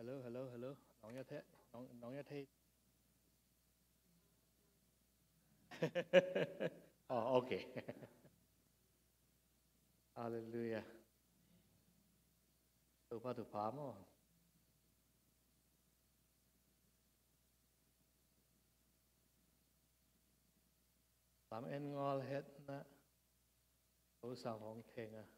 hello น้องยะเทน้องยะเทอ๋อโอเคฮาเลลูยาตัวพาตัวพามั้งตามเอ็นงอลเฮ็ดนะตัวสั่งของเทงอ่ะ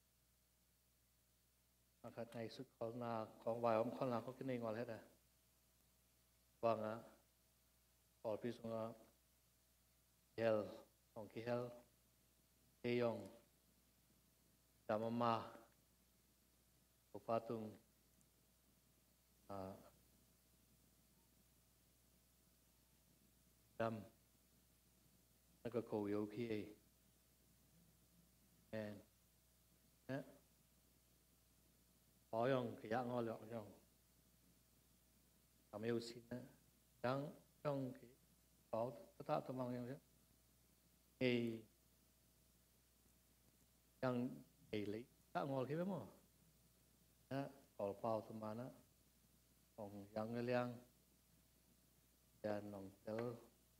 อาคาในสุดของนาของวายของคนเราก็กินในงอลเฮ็ดอ่ะว่างอ่ะปอดพิษของเฮลของกิเฮลเฮยองดามามาตัวพาตุงดำแล้วก็โควิดพีเอแอนนะพอยองขยะงอหลอกยองทำให้อุสินะดังยองขอตาตัวมังยองเอยังเอลิตางอคิดไหมมั้งนะขอเป่าตัวมานะของยังเลี้ยงจะนองเจอ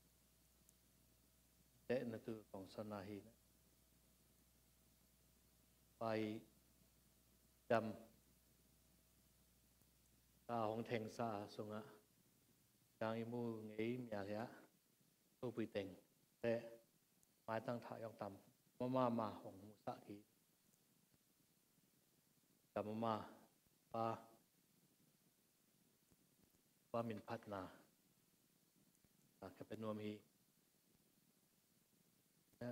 เด็กนั่นตัวของสนาฮีนะไปจำตาของเทงซาสงะยังอิมูงี้มีอะไรอะตัวปีเต็งแต่ไม้ตั้งถ่ายองต่ำมาของมุสะกีจำมาป้ามินพัฒนาจะเป็นนวมีนะ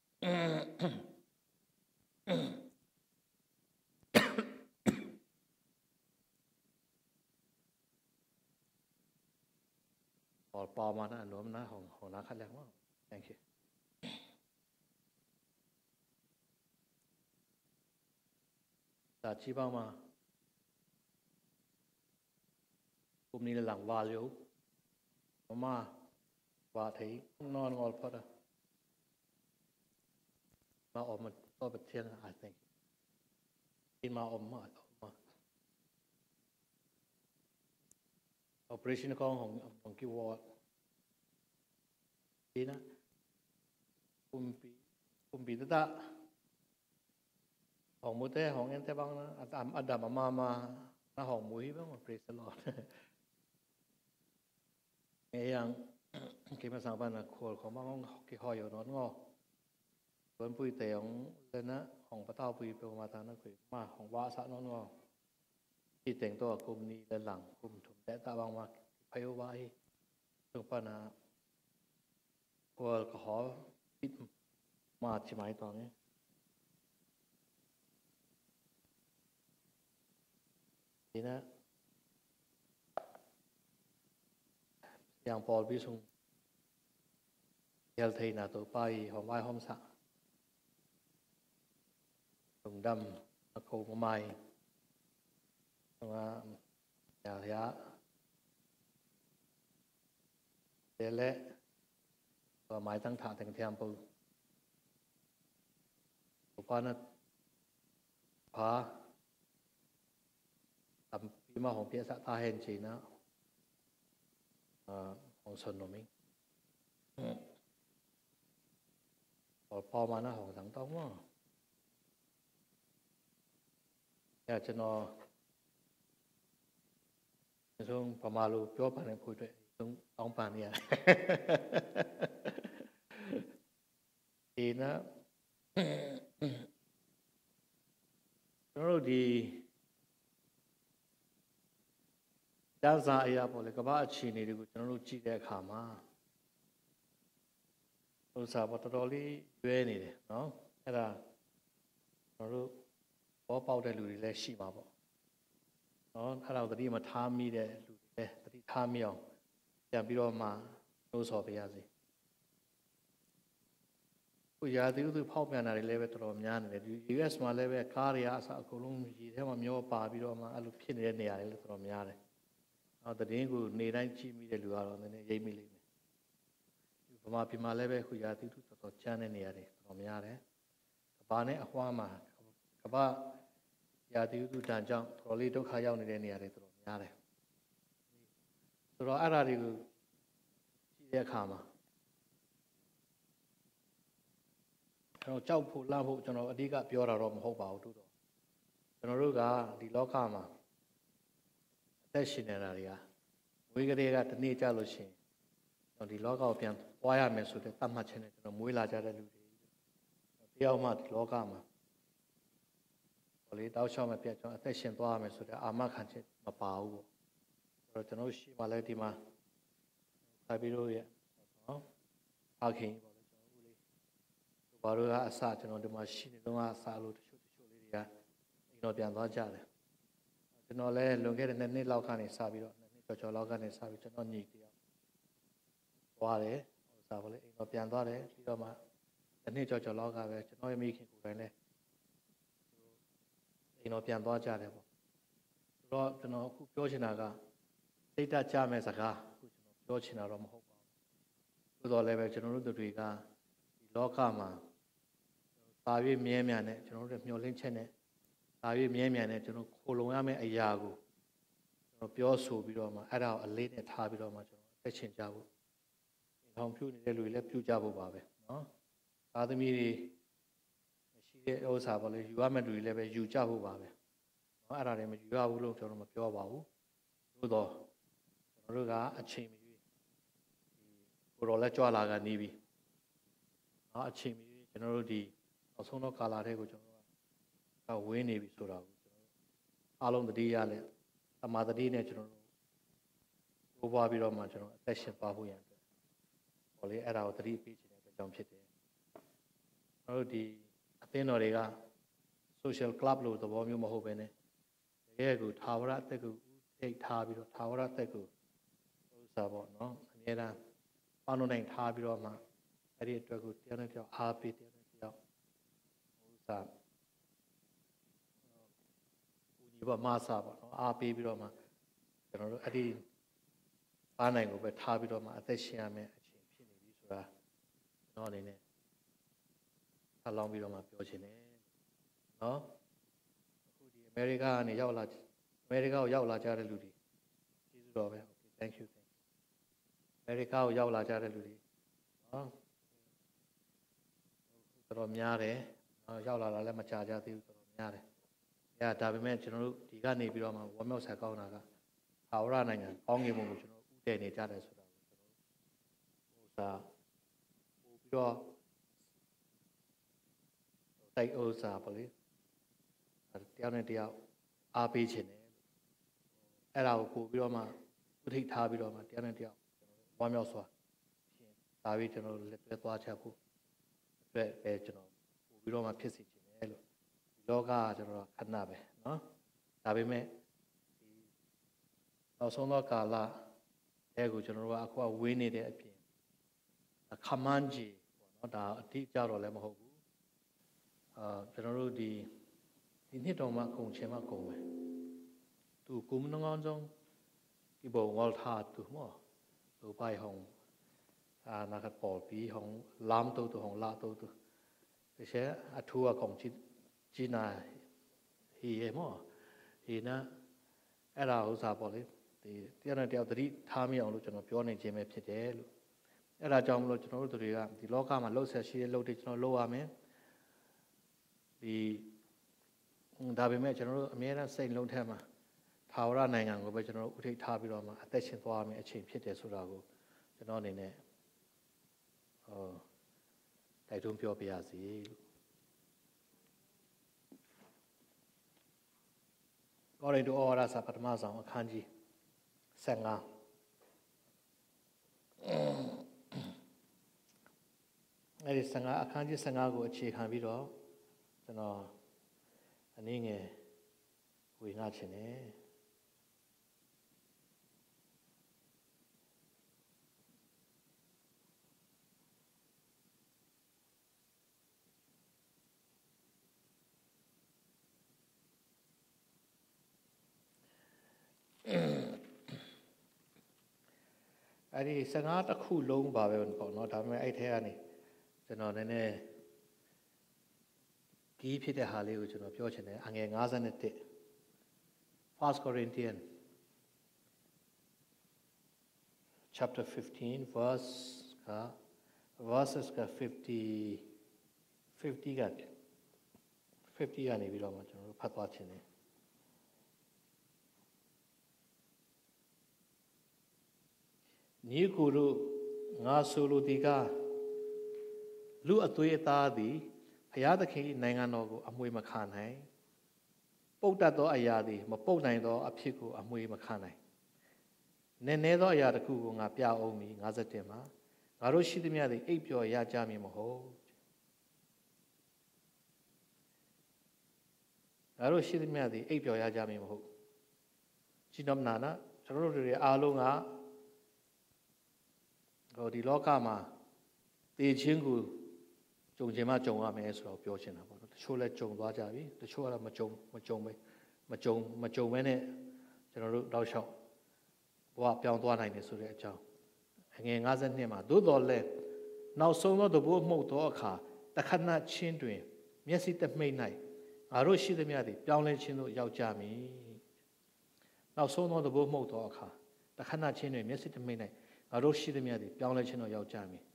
พอปอมานะนวมนะของนักขัดแรงมาก thank you แต่ชีบ้ามากลุ่มนี้หลังวาเลียวมาวาที่นอนงอลพัดมาออกมาตัวประเทศI think กินมาออกมาoperation ของกิวอร์ดดีนะคุมปีตาของมุเต้ของเอ็นเต้บ้างนะอันดับมาของมุ้ยบ้างมา praise the Lord เงี้ยยังกินมาสั่งบ้านนะขวดของบ้างกี่ห่ออยู่นอนงอส่วนปุยเต๋องเลยนะของปะเต้าปุยไปมาทางนั้นคุยมาของว่าสะนอนงอที่แต่งตัวกลุ่มนี้และหลังกลุ่มถุงแต่ตาบางมาพายไว้ตรงปนาขวดขอปิดมาใช่ไหมตอนนี้ดีนะอย่างปอลพิสุงเยลเทน่าตัวไปหอมไหว้หอมสะถุงดำตะโกงไม้ว่าอย่าเสียเดเละตัวไม้ตั้งถาแต่งเทียมปูอุปนัดพาทำปีมาของเพียสะตาเห็นจีนะของสนนมิงพอมาหน้าของสังต้องว่าอยากจะนอในช่วงประมาณรู้ย่อผ่านคุยด้วยต้องผ่านเนี่ยดีนะเราดีด้านซ้ายพอเลยก็บ้าชีนี่ดิกูฉันรู้จีได้ขามารู้สาวปตทลีเวนี่เลยเนาะไอ้ละเรารู้พอเป่าได้ลุยเลยชีมาบ่เนาะถ้าเราตอนนี้มาทำมีได้ลุยเลยตอนนี้ทำมีเอาอย่างพี่เรามาโน้ตสอบไปยาสิกูอยากที่รู้พ่อแม่นารีเลเวตรอมยานเลย US มาเลเวการยาสักคนลงมีเท่ามามีว่าป่าพี่เรามาอารมณ์พิเรนเนี่ยเลยตรอมยานเลยเอาแต่นี้กูในได้ชีมีได้หรืออะไรเนี่ยยัยมีเลยประมาณพิมาเลเวกูอยากที่รู้ตัวจานเนี่ยเลยตรอมยานเลยกับบ้านเนี่ยขวามากับบ้านอยากที่รู้จานจังตรอลีต้องขายาวเนี่ยเลยตรอมยานเลยဆိုတော့အဲ့ဒါတွေကိုကြည့်တဲ့အခါမှာကျွန်တော်ကြောက်ဖို့လှမ်းဖို့ကျွန်တော်အဓိကပြောတာတော့မဟုတ်ပါဘူးတို့တော့ကျွန်တော်တို့ကဒီလောကမှာအသက်ရှင်နေတာတွေကဝိကရေကတနေ့ကြလို့ရှိရင်ကျွန်တော်ဒီလောကကိုပြန်သွားရမယ်ဆိုတဲ့သတ်မှတ်ချက်နဲ့ကျွန်တော်မွေးလာကြတဲ့လူတွေတယောက်မှဒီလောကမှာဟိုလေတောက်လျှောက်မပြတ်ကျွန်တော်အသက်ရှင်သွားရမယ်ဆိုတဲ့အာမခံချက်မပါဘူးပေါ့အဲ့တော့ကျွန်တော်ရှိမှလည်းဒီမှာထိုင်ပြီးတော့ရဲ့နော်အခင်ပေါ့လေကျွန်တော်ဦးလေးဘာလို့ကအစကျွန်တော်ဒီမှာရှိနေတော့အစလို့တချို့လေးတွေကအိမ်တော်ပြန်သွားကြတယ်ကျွန်တော်လည်းလွန်ခဲ့တဲ့2နှစ်လောက်ကနေစပြီးတော့2နှစ်ကျော်လောက်ကနေစပြီးကျွန်တော်ညီတယောက်သွားတယ်ဟိုစားပါလေအိမ်တော်ပြန်သွားတယ်ပြီးတော့မှ2နှစ်ကျော်လောက်ကပဲကျွန်တော်ရဲ့မိခင်ကိုယ်တိုင်လည်းအိမ်တော်ပြန်သွားကြတယ်ပေါ့ဆိုတော့ကျွန်တော်အခုပြောချင်တာကစိတ်ဓာတ်ကြမဲ့စကားအခုကျွန်တော်ပြောချင်တာတော့မဟုတ်ပါဘူးသို့တော်လည်းပဲကျွန်တော်တို့တွေကဒီလောကမှာပါ၍မြဲမြံနဲ့ကျွန်တော်တို့မျှော်လင့်ချက်နဲ့ပါ၍မြဲမြံနဲ့ကျွန်တော်ခိုလုံရမယ့်အရာကိုကျွန်တော်ပြောဆိုပြီးတော့မှအဲ့ဒါကိုအလေးနဲ့ထားပြီးတော့မှကျွန်တော်အသက်ရှင်ကြဖို့အိမ်ထောင်ပြုနေတဲ့လူတွေလည်းပြုကြဖို့ပါပဲနော်သားသမီးတွေမရှိတဲ့ဥစ္စာပေါ့လေယူရမယ့်လူတွေလည်းပဲယူကြဖို့ပါပဲနော်အဲ့ဒါတွေမယူရဘူးလို့ကျွန်တော်မပြောပါဘူးသို့တော့ကျွန်တော်တို့ကအချိန်မရွေးကိုတော်လည်းကြွလာကနေပြီနော်အချိန်မရွေးကျွန်တော်တို့ဒီနောက်ဆုံးတော့ကာလာတဲ့ကိုကျွန်တော်တို့ကဝင်းနေပြီဆိုတာကိုကျွန်တော်တို့အားလုံးသတိရလဲသမာဓိနဲ့ကျွန်တော်တို့ဘိုးဘွားပြီးတော့မှကျွန်တော်အသက်ရှင်သွားဖို့ရန်အတွက်ဟောလေအဲ့ဒါကိုသတိပေးခြင်းတဲ့အတွက်ကြောင့်ဖြစ်တယ်ကျွန်တော်တို့ဒီအသင်းတော်တွေက social club လို့သဘောမျိုးမဟုတ်ဘဲနဲ့တကယ်ကိုထာဝရအသက်ကိုထိတ်ထားပြီးတော့ထာဝရအသက်ကိုဥစ္စာပေါ့နော်အများအားပေါင်းနိုင်ထားပြီးတော့မှအဲ့ဒီအတွက်ကိုတရားနဲ့ကြောက်အားပေးတရားနဲ့ကြောက်ဥစ္စာဦးကြီးပေါ့မဆာပေါ့နော်အားပေးပြီးတော့မှကျွန်တော်တို့အဲ့ဒီပါနိုင်ကိုပဲထားပြီးတော့မှအသက်ရှင်ရမယ်အချိန်ဖြစ်နေပြီဆိုတာကျွန်တော်အနေနဲ့ဆက်လောင်းပြီးတော့မှပြောချင်တယ်နော်အခုဒီအမေရိကကနေရောက်လာအမေရိကကိုရောက်လာကြတဲ့လူတွေကျေးဇူးတော်ပဲ okay thank you အမေရိကကိုရောက်လာကြတဲ့လူတွေနော်တော်များတယ်နော်ရောက်လာတာလည်းမကြာကြသေးဘူးတော်များတယ်ဒါပေမဲ့ကျွန်တော်တို့ဒီကနေပြီးတော့မှဝမ်းမြောက်ဆက်ကောင်းတာကအာဝရနိုင်ငံကောင်းကင်ဘုံကိုကျွန်တော်ဥတည်နေကြတယ်ဆိုတာကိုကျွန်တော်ဥစားပို့ပြီးတော့တိုက်ဥစားပေါ့လေတရားနဲ့တရားအားပေးခြင်းတယ်အဲ့ဒါကိုပို့ပြီးတော့မှဥထိတ်ထားပြီးတော့မှတရားနဲ့တရားဝမ်းမြောက်စွာရှင်ဒါပြီးကျွန်တော်လက်တွဲသွားချက်ဖို့အတွက်ပဲကျွန်တော်ပို့ပြီးတော့မှဖြစ်စေခြင်းတယ်လို့ဒီလောကကကျွန်တော်ခဏပဲနော်ဒါပေမဲ့ဒီနောက်ဆုံးသောကာလအဲကိုကျွန်တော်တို့ကအခုဝေးနေတဲ့အပြင်ခမန်းကြီးပေါ့နော်ဒါအတိအကျတော့လည်းမဟုတ်ဘူးကျွန်တော်တို့ဒီနှစ်တော်မှာကုန်ချင်မှကုန်ပဲသူကုမနငောင်းဆုံးဒီဘောဝေါ်ထားသူမောလူပိုင်ဟောင်းနာကပေါ်ပြီးဟောင်းလမ်းတူဟောင်းလာတူဒီချက်အထူးအကောင်ជីနာဟီမောဟီနာအဲ့ဒါဥစားပေါ့လေဒီတရားနဲ့တရားသတိထားမိအောင်လို့ကျွန်တော်ပြောနေခြင်းပဲဖြစ်တယ်လို့အဲ့ဒါကြောင့်မလို့ကျွန်တော်တို့တွေကဒီလောကမှာလှုပ်ဆက်ရှိတဲ့လှုပ်တွေကျွန်တော်လုပ်ရမယ်ဒီဒါပေမဲ့ကျွန်တော်တို့အများအားစိတ်လုံးထဲမှာထာဝရနိုင်ငံကိုပဲကျွန်တော်တို့ဥထိတ်ထားပြီးတော့မှအသက်ရှင်သွားရမယ့်အချိန်ဖြစ်တယ်ဆိုတာကိုကျွန်တော်အနေနဲ့တိုက်တွန်းပြောပြရစီလို့ကောရိန္သုဩဝါဒစာပထမဆောင်အခန်းကြီး15အဲ့ဒီ15အခန်းကြီး15ကိုအခြေခံပြီးတော့ကျွန်တော်အနည်းငယ်ဝေငှချင်တယ်အဲ့ဒီ15တစ်ခုလုံးပါပဲပေါ့နော်ဒါပေမဲ့အဲ့ထဲကနေကျွန်တော်နည်းနည်းကြီးဖြစ်တဲ့ဟာလေးကိုကျွန်တော်ပြောချင်တယ်အငယ်51 First Corinthians chapter 15 verses 50 ကနေပြီးတော့မှကျွန်တော်တို့ဖတ်သွားခြင်းတယ်ညီကိုတို့ငါဆိုလိုဒီကလူအသွေးအသားသည်ဘုရားသခင်၏နိုင်ငံတော်ကိုအမွေမခံနိုင်ပုတ်တတ်သောအရာသည်မပုတ်နိုင်သောအဖြစ်ကိုအမွေမခံနိုင်နည်းနည်းသောအရာတစ်ခုကိုငါပြအောင်မည်51မှာငါတို့ရှိသမျှသည်အိပ်ပျော်ရကြမည်မဟုတ်ငါတို့ရှိသမျှသည်အိပ်ပျော်ရကြမည်မဟုတ်ကြည်တော်မနာကျွန်တော်တို့တွေအားလုံးကဒီလောကမှာတည်ခြင်းကိုကြုံခြင်းမှကြုံရမယ်ဆိုတော့ပြောချင်တာပေါ့နော်တချို့လည်းကြုံသွားကြပြီတချို့ကတော့မကြုံဘဲနဲ့ကျွန်တော်တို့တောက်လျှောက်ဘဝပြောင်းသွားနိုင်တယ်ဆိုတဲ့အကြောင်းငယ်52မှာသို့တော်လည်းနောက်ဆုံးသောတဘိုးမှုတ်သောအခါတခဏချင်းတွင်မျက်စိတမိတ်၌ငါတို့ရှိသမျှသည်ပြောင်းလဲခြင်းသို့ရောက်ကြမည်နောက်ဆုံးသောတဘိုးမှုတ်သောအခါတခဏချင်းတွင်မျက်စိတမိတ်၌ငါတို့ရှိသမျှသည်ပြောင်းလဲခြင်းသို့ရောက်ကြမည်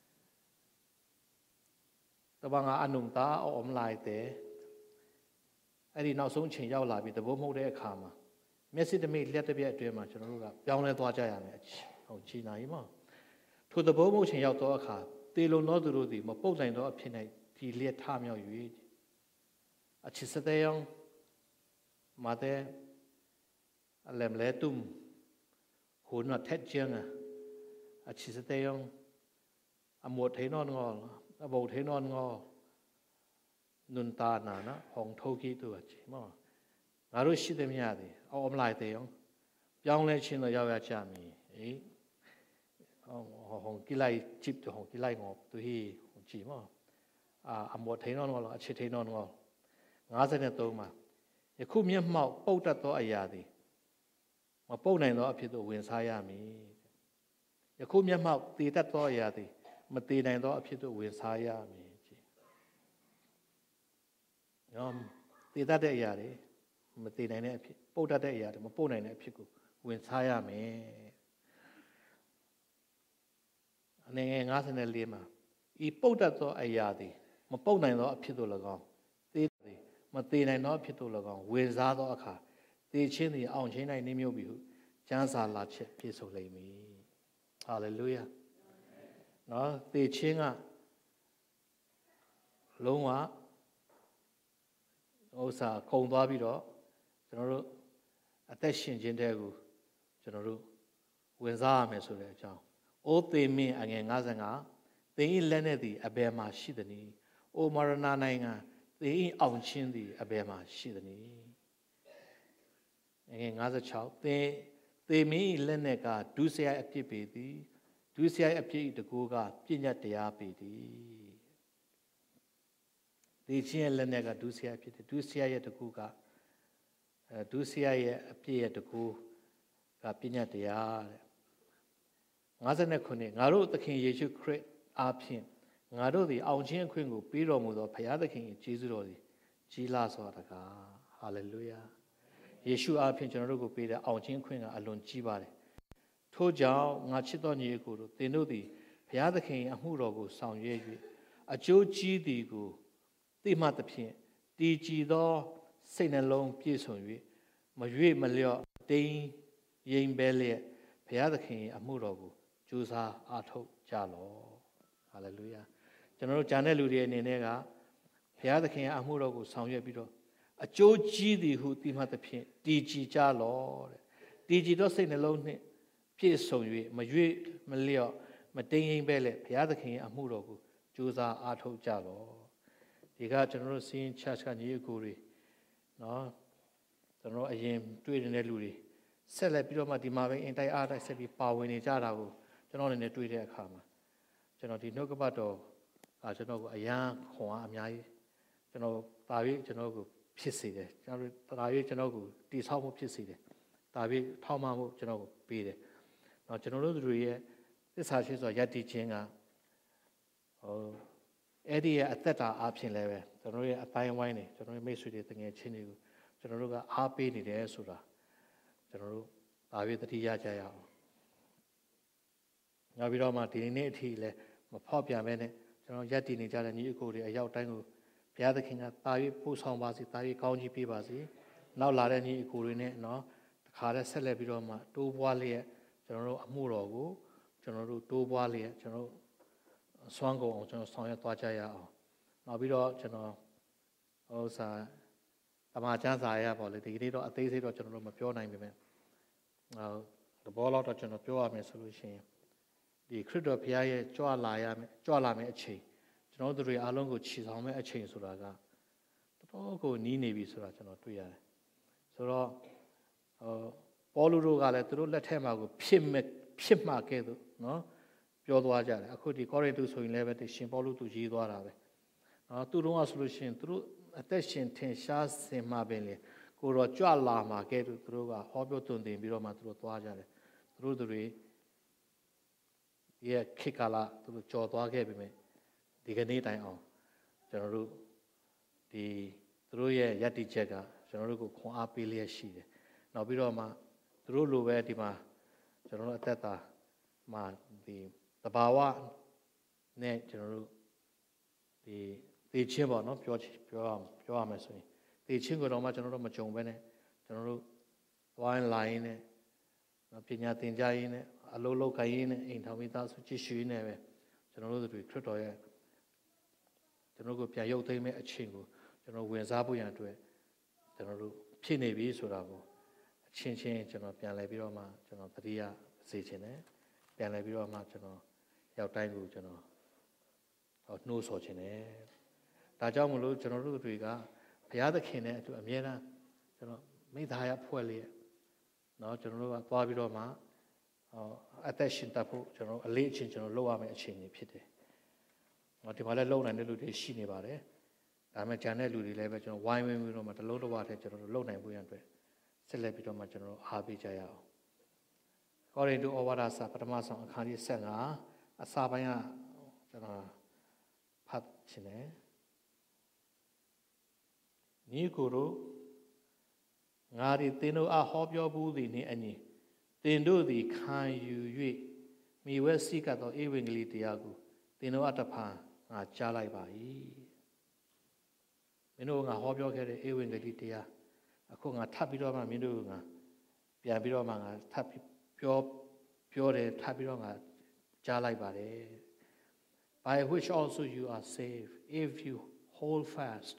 တပငါအနုံတာအုံလိုက်တဲ့အဲ့ဒီနောက်ဆုံးချိန်ရောက်လာပြီတဘိုးမှုတ်တဲ့အခါမှာမျက်စိတမိတ်လျှက်တစ်ပြက်အတွင်းမှာကျွန်တော်တို့ကပြောင်းလဲသွားကြရမယ်ဟုတ်ချီနာကြီးမထိုတဘိုးမှုတ်ချိန်ရောက်သောအခါတေလုံသောသူတို့သည်မပုတ်နိုင်သောအဖြစ်၌ဒီလျက်ထမြောက်၍အချစ်စတဲ့ယောမာတဲ့အလမ်လဲတုမ်ဟိုနထက်ကျန်းအချစ်စတဲ့ယောအမွတ်ထေနွန်ငေါအဘုတ်ထေနွန်ငေါနွန်တာနာနဟောင်ထိုကီတူအချီမငါတို့ရှိသမျှသည်အောင်မလိုက်တဲ့ယောပြောင်းလဲခြင်းတော့ရောက်ရကြမည်အေးဟောင်ကိလိုက်ချစ်ဟောင်ကိလိုက်ငေါသူဟီကြည့်မအမွတ်ထေနွန်ငေါအချစ်ထေနွန်ငေါ53မှာယခုမျက်မှောက်ပုတ်တတ်သောအရာသည်မပုတ်နိုင်သောအဖြစ်သို့ဝင်စားရမည်ယခုမျက်မှောက်တည်တတ်သောအရာသည်မတည်နိုင်သောအဖြစ်သို့ဝင်စားရမည်ကြည်တည်တတ်တဲ့အရာတွေမတည်နိုင်တဲ့အဖြစ်ပုတ်တတ်တဲ့အရာတွေမပုတ်နိုင်တဲ့အဖြစ်ကိုဝင်စားရမယ်အနေငယ်54မှာဤပုတ်တတ်သောအရာသည်မပုတ်နိုင်သောအဖြစ်သို့၎င်းမသေးနိုင်သောဖြစ်သို့၎င်းဝင်စားသောအခါသေခြင်းသည်အောင်ခြင်း၌နှိမ့်မြုပ်ပြီဟုကျမ်းစာလာချက်ပြည့်စုံလိမ့်မည်ဟာလေလုယာနော်သေခြင်းကလုံးဝဥစ္စာခုံသွားပြီးတော့ကျွန်တော်တို့အသက်ရှင်ခြင်းတဲ့ကိုကျွန်တော်တို့ဝင်စားရမယ်ဆိုတဲ့အကြောင်းအိုးသေမင်းအငယ်55သင်၏လက်နဲ့သည်အဘယ်မှာရှိသနည်းအိုမရဏနိုင်ငံသင်အောင်ချင်းသည်အဘယ်မှာရှိသနည်းငယ်56သေမင်းလက်နဲ့ကဒုစရိုက်အဖြစ်ပေသည်ဒုစရိုက်အဖြစ်တကူကပြည့်ညတ်တရားပေသည်သေခြင်းရဲ့လက်နဲ့ကဒုစရိုက်ဖြစ်တယ်ဒုစရိုက်ရဲ့တကူကဒုစရိုက်ရဲ့အဖြစ်ရဲ့တကူကပြည့်ညတ်တရားတဲ့59ငါတို့သခင်ယေရှုခရစ်အားဖြင့်ငါတို့သည်အောင်ခြင်းအခွင့်ကိုပေးတော်မူသောဘုရားသခင်၏ကျေးဇူးတော်သည်ကြီးလာစွာတကားဟာလေလုယာယေရှုအားဖြင့်ကျွန်တော်တို့ကိုပေးတဲ့အောင်ခြင်းအခွင့်ကအလွန်ကြီးပါတယ်ထို့ကြောင့်ငါချစ်တော်ညီအကိုတို့သင်တို့သည်ဘုရားသခင်၏အမှုတော်ကိုဆောင်ရွက်၍အကျိုးကြီးသည်ကိုသိမှသဖြင့်တည်ကြည်သောစိတ်နှလုံးပြည့်စုံ၍မရွေ့မလျော့တင်းရင်ပဲလျက်ဘုရားသခင်၏အမှုတော်ကိုကြိုးစားအားထုတ်ကြလော့ဟာလေလုယာကျွန်တော်တို့ဂျာတဲ့လူတွေအနေနဲ့ကဘုရားသခင်ရဲ့အမှုတော်ကိုဆောင်ရွက်ပြီးတော့အကျိုးကြီးသည်ဟုသိမှသဖြင့်တည်ကြည်ကြလော့တဲ့တည်ကြည်သောစိတ်နှလုံးနှင့်ပြည့်စုံ၍မရွေ့မလျော့မတင်းရင်ပဲလေဘုရားသခင်ရဲ့အမှုတော်ကိုကြိုးစားအားထုတ်ကြလော့ဒီကကျွန်တော်တို့စင်း church ကညီအကိုတွေနော်ကျွန်တော်အရင်တွေ့နေတဲ့လူတွေဆက်လက်ပြီးတော့မှဒီမှာပဲအင်တိုက်အားတိုက်ဆက်ပြီးပါဝင်နေကြတာကိုကျွန်တော်အနေနဲ့တွေ့တဲ့အခါမှာကျွန်တော်ဒီနှုတ်ကပတ်တော်ကျွန်တော်ကိုအယံခွန်အားအများကြီးကျွန်တော်ဒါပြီးကျွန်တော်ကိုဖြစ်စေတယ်ကျွန်တော်ဒါပြီးကျွန်တော်ကိုတိဆောက်မှုဖြစ်စေတယ်ဒါပြီးထောက်မှမှုကျွန်တော်ကိုပေးတယ်နော်ကျွန်တော်တို့တွေရဲ့သစ္စာရှိစွာယက်တည်ခြင်းကအဲ့ဒီရဲ့အသက်တာအားဖြင့်လည်းပဲကျွန်တော်ရဲ့အတိုင်းဝိုင်းနေကျွန်တော်ရဲ့မိတ်ဆွေတွေတငယ်ချင်းတွေကိုကျွန်တော်တို့ကအားပေးနေတယ်ဆိုတာကျွန်တော်တို့ဒါပြီးတတိယကြရအောင်နောက်ပြီးတော့မှဒီနေ့အထိလည်းမဖောက်ပြန်ပဲနဲ့ကျွန်တော်ရက်တည်နေကြတဲ့ညီအကိုတွေအရောက်တိုင်းကိုဘုရားသခင်ကတာ၍ပို့ဆောင်ပါစေတာ၍ကောင်းကြီးပေးပါစေနောက်လာတဲ့ညီအကိုတွေနဲ့နော်တခါတည်းဆက်လက်ပြီးတော့မှတိုးပွားလျက်ကျွန်တော်တို့အမှုတော်ကိုကျွန်တော်တို့တိုးပွားလျက်ကျွန်တော်စွမ်းကုန်အောင်ကျွန်တော်ဆောင်ရွက်သွားကြရအောင်နောက်ပြီးတော့ကျွန်တော်ဥစ္စာတမန်ကျမ်းစာရပေါ့လေဒီကနေ့တော့အသေးစိတ်တော့ကျွန်တော်တို့မပြောနိုင်ပါဘူးသဘောလောက်တော့ကျွန်တော်ပြောရမယ်ဆိုလို့ရှိရင်ဒီခရစ်တော်ဘုရားရဲ့ကြွလာမယ့်အချိန်ကျွန်တော်တို့တွေအားလုံးကိုခြေဆောင်မယ့်အချိန်ဆိုတာကတော်ကိုနီးနေပြီဆိုတာကျွန်တော်တွေ့ရတယ်ဆိုတော့ပေါလုတို့ကလည်းသူတို့လက်ထက်မှာကိုဖြစ်မှာကဲ့သို့နော်ပြောသွားကြတယ်အခုဒီကောရိန္သုဆိုရင်လည်းပဲရှင်ပေါလုသူရေးသွားတာပဲနော်သူတို့ကဆိုလို့ရှိရင်သူတို့အသက်ရှင်ထင်ရှားစင်မှပင်လေကိုတော့ကြွလာမှာကဲ့သို့သူတို့ကဟောပြောသွန်သင်ပြီးတော့မှသူတို့သွားကြတယ်သူတို့တွေရဲ့ခေတ်ကာလသူတို့ကြော်သွားခဲ့ပြီမဲ့ဒီကနေ့တိုင်အောင်ကျွန်တော်တို့ဒီသူတို့ရဲ့ယက်တိချက်ကကျွန်တော်တို့ကိုခွန်အားပေးလျက်ရှိတယ်နောက်ပြီးတော့မှသူတို့လိုပဲဒီမှာကျွန်တော်တို့အသက်တာမှာဒီတဘာဝနဲ့ကျွန်တော်တို့ဒီသေချင်းပေါ့နော်ပြောရမယ်ဆိုရင်သေချင်းကိုတော့မှကျွန်တော်တို့မကြုံပဲနဲ့ကျွန်တော်တို့သွားရင်လာရင်နဲ့ပညာသင်ကြားရင်းနဲ့အလုံးလုံးခိုင်းရင်းနဲ့အိမ်ထောင်မိသားစုကြည့်ရှုရင်းနဲ့ပဲကျွန်တော်တို့တွေခရစ်တော်ရဲ့ကျွန်တော်တို့ကိုပြန်ရုပ်သိမ်းမဲ့အချိန်ကိုကျွန်တော်ဝင်စားဖို့ရန်အတွက်ကျွန်တော်တို့ဖြစ်နေပြီဆိုတာကိုအချင်းချင်းကျွန်တော်ပြန်လဲပြီးတော့မှကျွန်တော်သတိရစေချင်တယ်ပြန်လဲပြီးတော့မှကျွန်တော်ရောက်တိုင်းကိုကျွန်တော်နှိုးဆော်ချင်တယ်ဒါကြောင့်မလို့ကျွန်တော်တို့တွေကဘုရားသခင်နဲ့အတူအမြဲတမ်းကျွန်တော်မိသားရဖွဲ့လျက်เนาะကျွန်တော်တို့ကသွားပြီးတော့မှအသက်ရှင်တတ်ဖို့ကျွန်တော်အလေးအချင်းကျွန်တော်လုပ်ရမယ့်အချိန်ကြီးဖြစ်တယ်ဒီမှာလည်းလုံနိုင်တဲ့လူတွေရှိနေပါတယ်ဒါပေမဲ့ဂျန်တဲ့လူတွေလည်းပဲကျွန်တော်ဝိုင်းဝန်းပြီးတော့မှတလုံးတစ်ဝထဲကျွန်တော်တို့လုံနိုင်ဖို့ရန်အတွက်ဆက်လက်ပြီးတော့မှကျွန်တော်တို့အားပေးကြရအောင်ကောရိန္သုဩဝါဒစာပထမဆုံးအခန်းကြီး15အစာပိုင်းကကျွန်တော်ဖတ်ချင်တယ်ညီကိုတို့ငါသည်သင်တို့အားဟောပြောဘူးသည်နှင့်အညီသင်တို့သည်ခံယူ၍မိဝဲစိကသောဧဝံဂေလိတရားကိုသင်တို့အတဖန်ငါကြားလိုက်ပါ၏မင်းတို့ငါဟောပြောခဲ့တဲ့ဧဝံဂေလိတရားအခုငါထပ်ပြီးတော့မှမင်းတို့ငါပြန်ပြီးတော့မှငါထပ်ပြောတယ်ထပ်ပြီးတော့ငါကြားလိုက်ပါတယ် by which also you are saved if you hold fast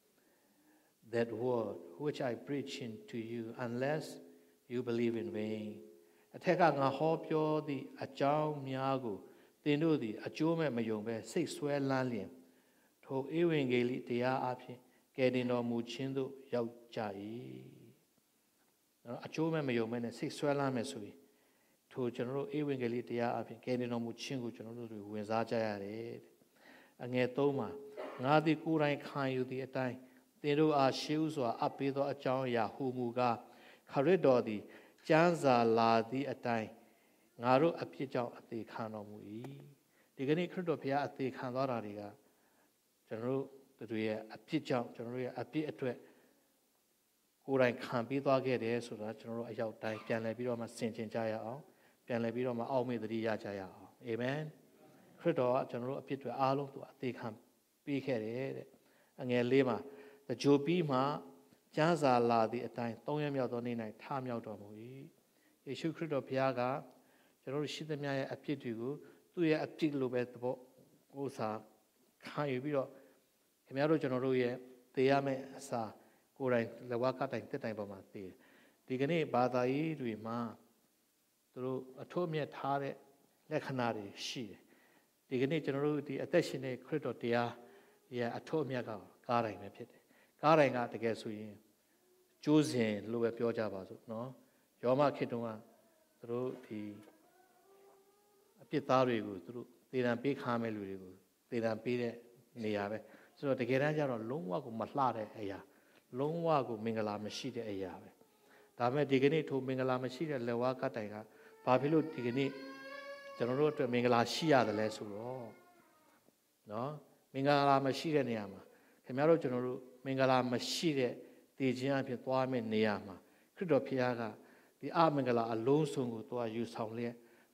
that word which I preach to you unless you believe in vain အထက်ကငါဟောပြောသည့်အကြောင်းများကိုသင်တို့သည်အကျိုးမဲ့မယုံဘဲစိတ်ဆွဲလန်းလျင်ထိုဧဝံဂေလိတရားအဖြစ်ကယ်တင်တော်မူခြင်းသို့ရောက်ကြ၏အကျိုးမဲ့မယုံဘဲနဲ့စိတ်ဆွဲလန်းမယ်ဆိုရင်ထိုကျွန်တော်တို့ဧဝံဂေလိတရားအဖြစ်ကယ်တင်တော်မူခြင်းကိုကျွန်တော်တို့ဝင်စားကြရတယ်အငယ်3မှာငါသည်ကိုယ်တိုင်ခံယူသည့်အတိုင်းသင်တို့အားရှေးဥစွာအပ်ပေးသောအကြောင်းအရာဟူမူကားခရစ်တော်သည်ကျမ်းစာလာသည့်အတိုင်းငါတို့အပြစ်ကြောင့်အသေးခံတော်မူ၏ဒီကနေ့ခရစ်တော်ဘုရားအသေးခံသွားတာတွေကကျွန်တော်တို့တွေရဲ့အပြစ်ကြောင့်ကျွန်တော်တို့ရဲ့အပြစ်အတွက်ကိုယ်တိုင်ခံပြီးသွားခဲ့တယ်ဆိုတာကျွန်တော်တို့အရောက်တိုင်းပြန်လည်ပြီးတော့မှဆင်ခြင်ကြရအောင်ပြန်လည်ပြီးတော့မှအောက်မေ့သတိရကြရအောင်အာမင်ခရစ်တော်ကကျွန်တော်တို့အပြစ်တွေအားလုံးသူအသေးခံပေးခဲ့တယ်တဲ့အငယ်၄မှာတကြိုပြီးမှကျမ်းစာလာသည့်အတိုင်း၃ရက်မြောက်သောနေ့၌ထမြောက်တော်မူ၏ယေရှုခရစ်တော်ဘုရားကကျွန်တော်တို့ရှိသမျှရဲ့အပြစ်တွေကိုသူ့ရဲ့အပြစ်လိုပဲသဘောဥစ္စာခံယူပြီးတော့ခင်ဗျားတို့ကျွန်တော်တို့ရဲ့သေရမယ့်အစာကိုယ်တိုင်လက်ဝါးကတိုင်တက်တိုင်ပေါ်မှာသေတယ်ဒီကနေ့ဘာသာရေးတွေမှာသူတို့အထွတ်အမြတ်ထားတဲ့လက္ခဏာတွေရှိတယ်ဒီကနေ့ကျွန်တော်တို့ဒီအသက်ရှင်တဲ့ခရစ်တော်တရားရဲ့အထွတ်အမြတ်ကကားတိုင်းပဲဖြစ်တယ်ကားတိုင်းကတကယ်ဆိုရင်ကျိုးစဉ်လို့ပဲပြောကြပါစို့နော်ယောမခေတ္တကသူတို့ဒီအပြစ်သားတွေကိုသူတို့သေဒဏ်ပေးခါမဲ့လူတွေကိုသေဒဏ်ပေးတဲ့နေရာပဲဆိုတော့တကယ်တမ်းကျတော့လုံးဝကိုမလှတဲ့အရာလုံးဝကိုမင်္ဂလာမရှိတဲ့အရာပဲဒါပေမဲ့ဒီကနေ့ထိုမင်္ဂလာမရှိတဲ့လက်ဝါးကတိုင်ကဘာဖြစ်လို့ဒီကနေ့ကျွန်တော်တို့အတွက်မင်္ဂလာရှိရတယ်လဲဆိုတော့နော်မင်္ဂလာမရှိတဲ့နေရာမှာခင်ဗျားတို့ကျွန်တော်တို့မင်္ဂလာမရှိတဲ့တည်ခြင်းအဖြစ်သွားမယ့်နေရာမှာခရစ်တော်ဘုရားကဒီအမင်္ဂလာအလုံးစုံကိုသွားယူဆောင်လျက်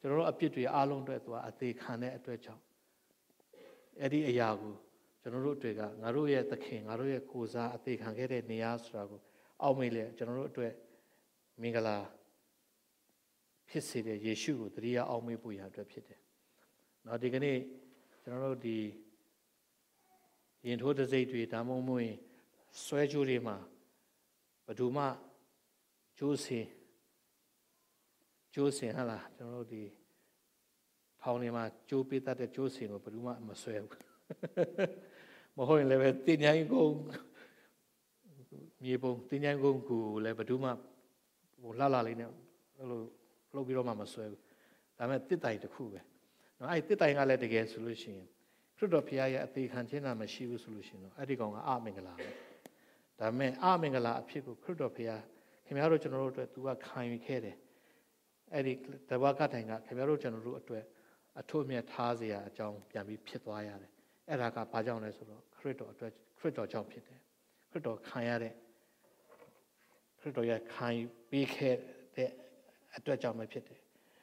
ကျွန်တော်တို့အပြစ်တွေအားလုံးအတွက်သူကအသေးခံတဲ့အတွက်ကြောင့်အဲ့ဒီအရာကိုကျွန်တော်တို့အတွက်ကငါတို့ရဲ့သခင်ငါတို့ရဲ့ကိုယ်စားအသေးခံခဲ့တဲ့နေရာဆိုတာကိုအောက်မေ့လေကျွန်တော်တို့အတွက်မင်္ဂလာဖြစ်စေတဲ့ယေရှုကိုတတိယအောက်မေ့ဖို့ရအတွက်ဖြစ်တယ်။နောက်ဒီကနေ့ကျွန်တော်တို့ဒီရင်ထိုးတစိတ်တွေဒါမှမဟုတ်ဆွဲကြိုးတွေမှာဘယ်သူမှကျိုးစင်ဟလာကျွန်တော်တို့ဒီထောင်ထဲမှာကျိုးပေးတတ်တဲ့ကျိုးစင်ကိုဘယ်သူမှမဆွဲဘူးမဟုတ်ရင်လည်းပဲတင်ញိုင်းကုန်းမြေပုံတင်ញိုင်းကုန်းကိုလည်းဘယ်သူမှဟိုလှလေးနဲ့အဲ့လိုလှုပ်ပြီးတော့မှမဆွဲဘူးဒါပေမဲ့တစ်တိုင်တစ်ခုပဲနော်အဲ့တစ်တိုင်ကလည်းတကယ်ဆိုလို့ရှိရင်ခရစ်တော်ဖခင်ရဲ့အသေးခံခြင်းနာမရှိဘူးဆိုလို့ရှိရင်တော့အဲ့ဒီကောင်ကအမင်္ဂလာပဲဒါပေမဲ့အမင်္ဂလာအဖြစ်ကိုခရစ်တော်ဖခင်ခင်ဗျားတို့ကျွန်တော်တို့အတွက်သူကခံယူခဲ့တယ်အဲ့ဒီတဘာကတိုင်ကခင်ဗျားတို့ကျွန်တော်တို့အတွက်အထွတ်အမြတ်ထားစရာအကြောင်းပြန်ပြီးဖြစ်သွားရတယ်အဲ့ဒါကဘာကြောင့်လဲဆိုတော့ခရစ်တော်အတွက်ခရစ်တော်ကြောင့်ဖြစ်တယ်ခရစ်တော်ခံရတဲ့ခရစ်တော်ရဲ့ခံယူပေးခဲ့တဲ့အတွက်ကြောင့်ပဲဖြစ်တယ်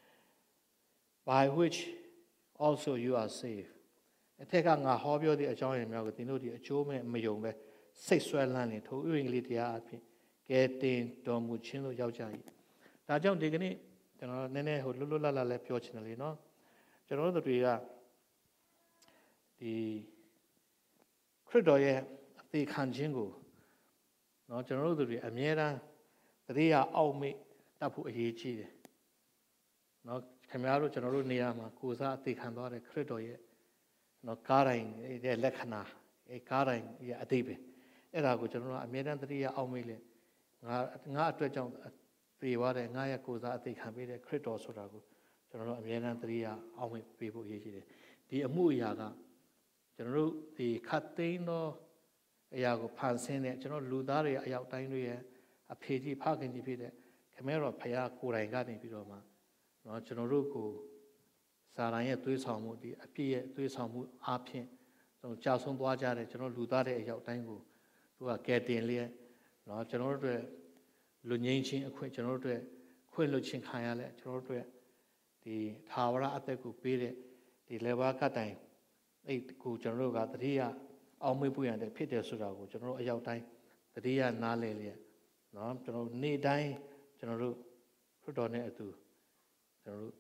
by which also you are saved အထက်ကငါဟောပြောတဲ့အကြောင်းအရာများကိုသင်တို့ဒီအကျိုးမဲ့မယုံပဲစိတ်ဆွဲလန်းနေထို့ဥယျာဉ်ကလေးတရားအဖြစ်ကဲတင်တော်မူခြင်းလို့ရောက်ကြ၏ဒါကြောင့်ဒီကနေ့ကျွန်တော်နည်းနည်းဟိုလွတ်လွတ်လပ်လပ်လည်းပြောချင်တယ်လေနော်ကျွန်တော်တို့တွေကဒီခရစ်တော်ရဲ့အသေးခံခြင်းကိုနော်ကျွန်တော်တို့တွေအမြဲတမ်းသတိရအောက်မေ့တတ်ဖို့အရေးကြီးတယ်နော်ခင်ဗျားတို့ကျွန်တော်တို့နေရာမှာကိုယ်စားအသေးခံသွားတဲ့ခရစ်တော်ရဲ့နော်ကားတိုင်းရဲ့လက္ခဏာအဲကားတိုင်းရဲ့အသေးပဲအဲ့ဒါကိုကျွန်တော်တို့အမြဲတမ်းသတိရအောက်မေ့လေငါအတွက်ကြောင့်ပြေသွားတယ်ငါရဲ့ကိုယ်စားအသေးခံပေးတဲ့ခရစ်တော်ဆိုတာကိုကျွန်တော်တို့အမြဲတမ်းသတိရအောက်မေ့ပေးဖို့အရေးကြီးတယ်ဒီအမှုအရာကကျွန်တော်တို့ဒီခတ်သိမ်းသောအရာကိုဖန်ဆင်းတဲ့ကျွန်တော်လူသားတွေအရောက်တိုင်းတွေရဲ့အဖေကြီးဖခင်ကြီးဖြစ်တဲ့ခမဲတော်ဖခင်ကိုယ်တိုင်ကနေပြီးတော့မှเนาะကျွန်တော်တို့ကိုစာရန်ရဲ့သွေးဆောင်မှုဒီအပြည့်ရဲ့သွေးဆောင်မှုအားဖြင့်ကျွန်တော်ကြာဆုံးသွားကြတဲ့ကျွန်တော်လူသားတွေအရောက်တိုင်းကိုသူကကယ်တင်လျက်เนาะကျွန်တော်တို့အတွက်လူငင်းချင်းအခွင့်ကျွန်တော်တို့အတွက်ခွင့်လွှတ်ခြင်းခံရလဲကျွန်တော်တို့အတွက်ဒီသာဝရအသက်ကိုပေးတဲ့ဒီလေဘာကတိုင်အဲ့ကိုကျွန်တော်တို့ကတတိယအောင်မေ့ဖို့ရတယ်ဖြစ်တယ်ဆိုတာကိုကျွန်တော်တို့အရောက်တိုင်းတတိယနားလည်လျက်เนาะကျွန်တော်နေ့တိုင်းကျွန်တော်တို့ခရစ်တော်နဲ့အတူကျွန်တော်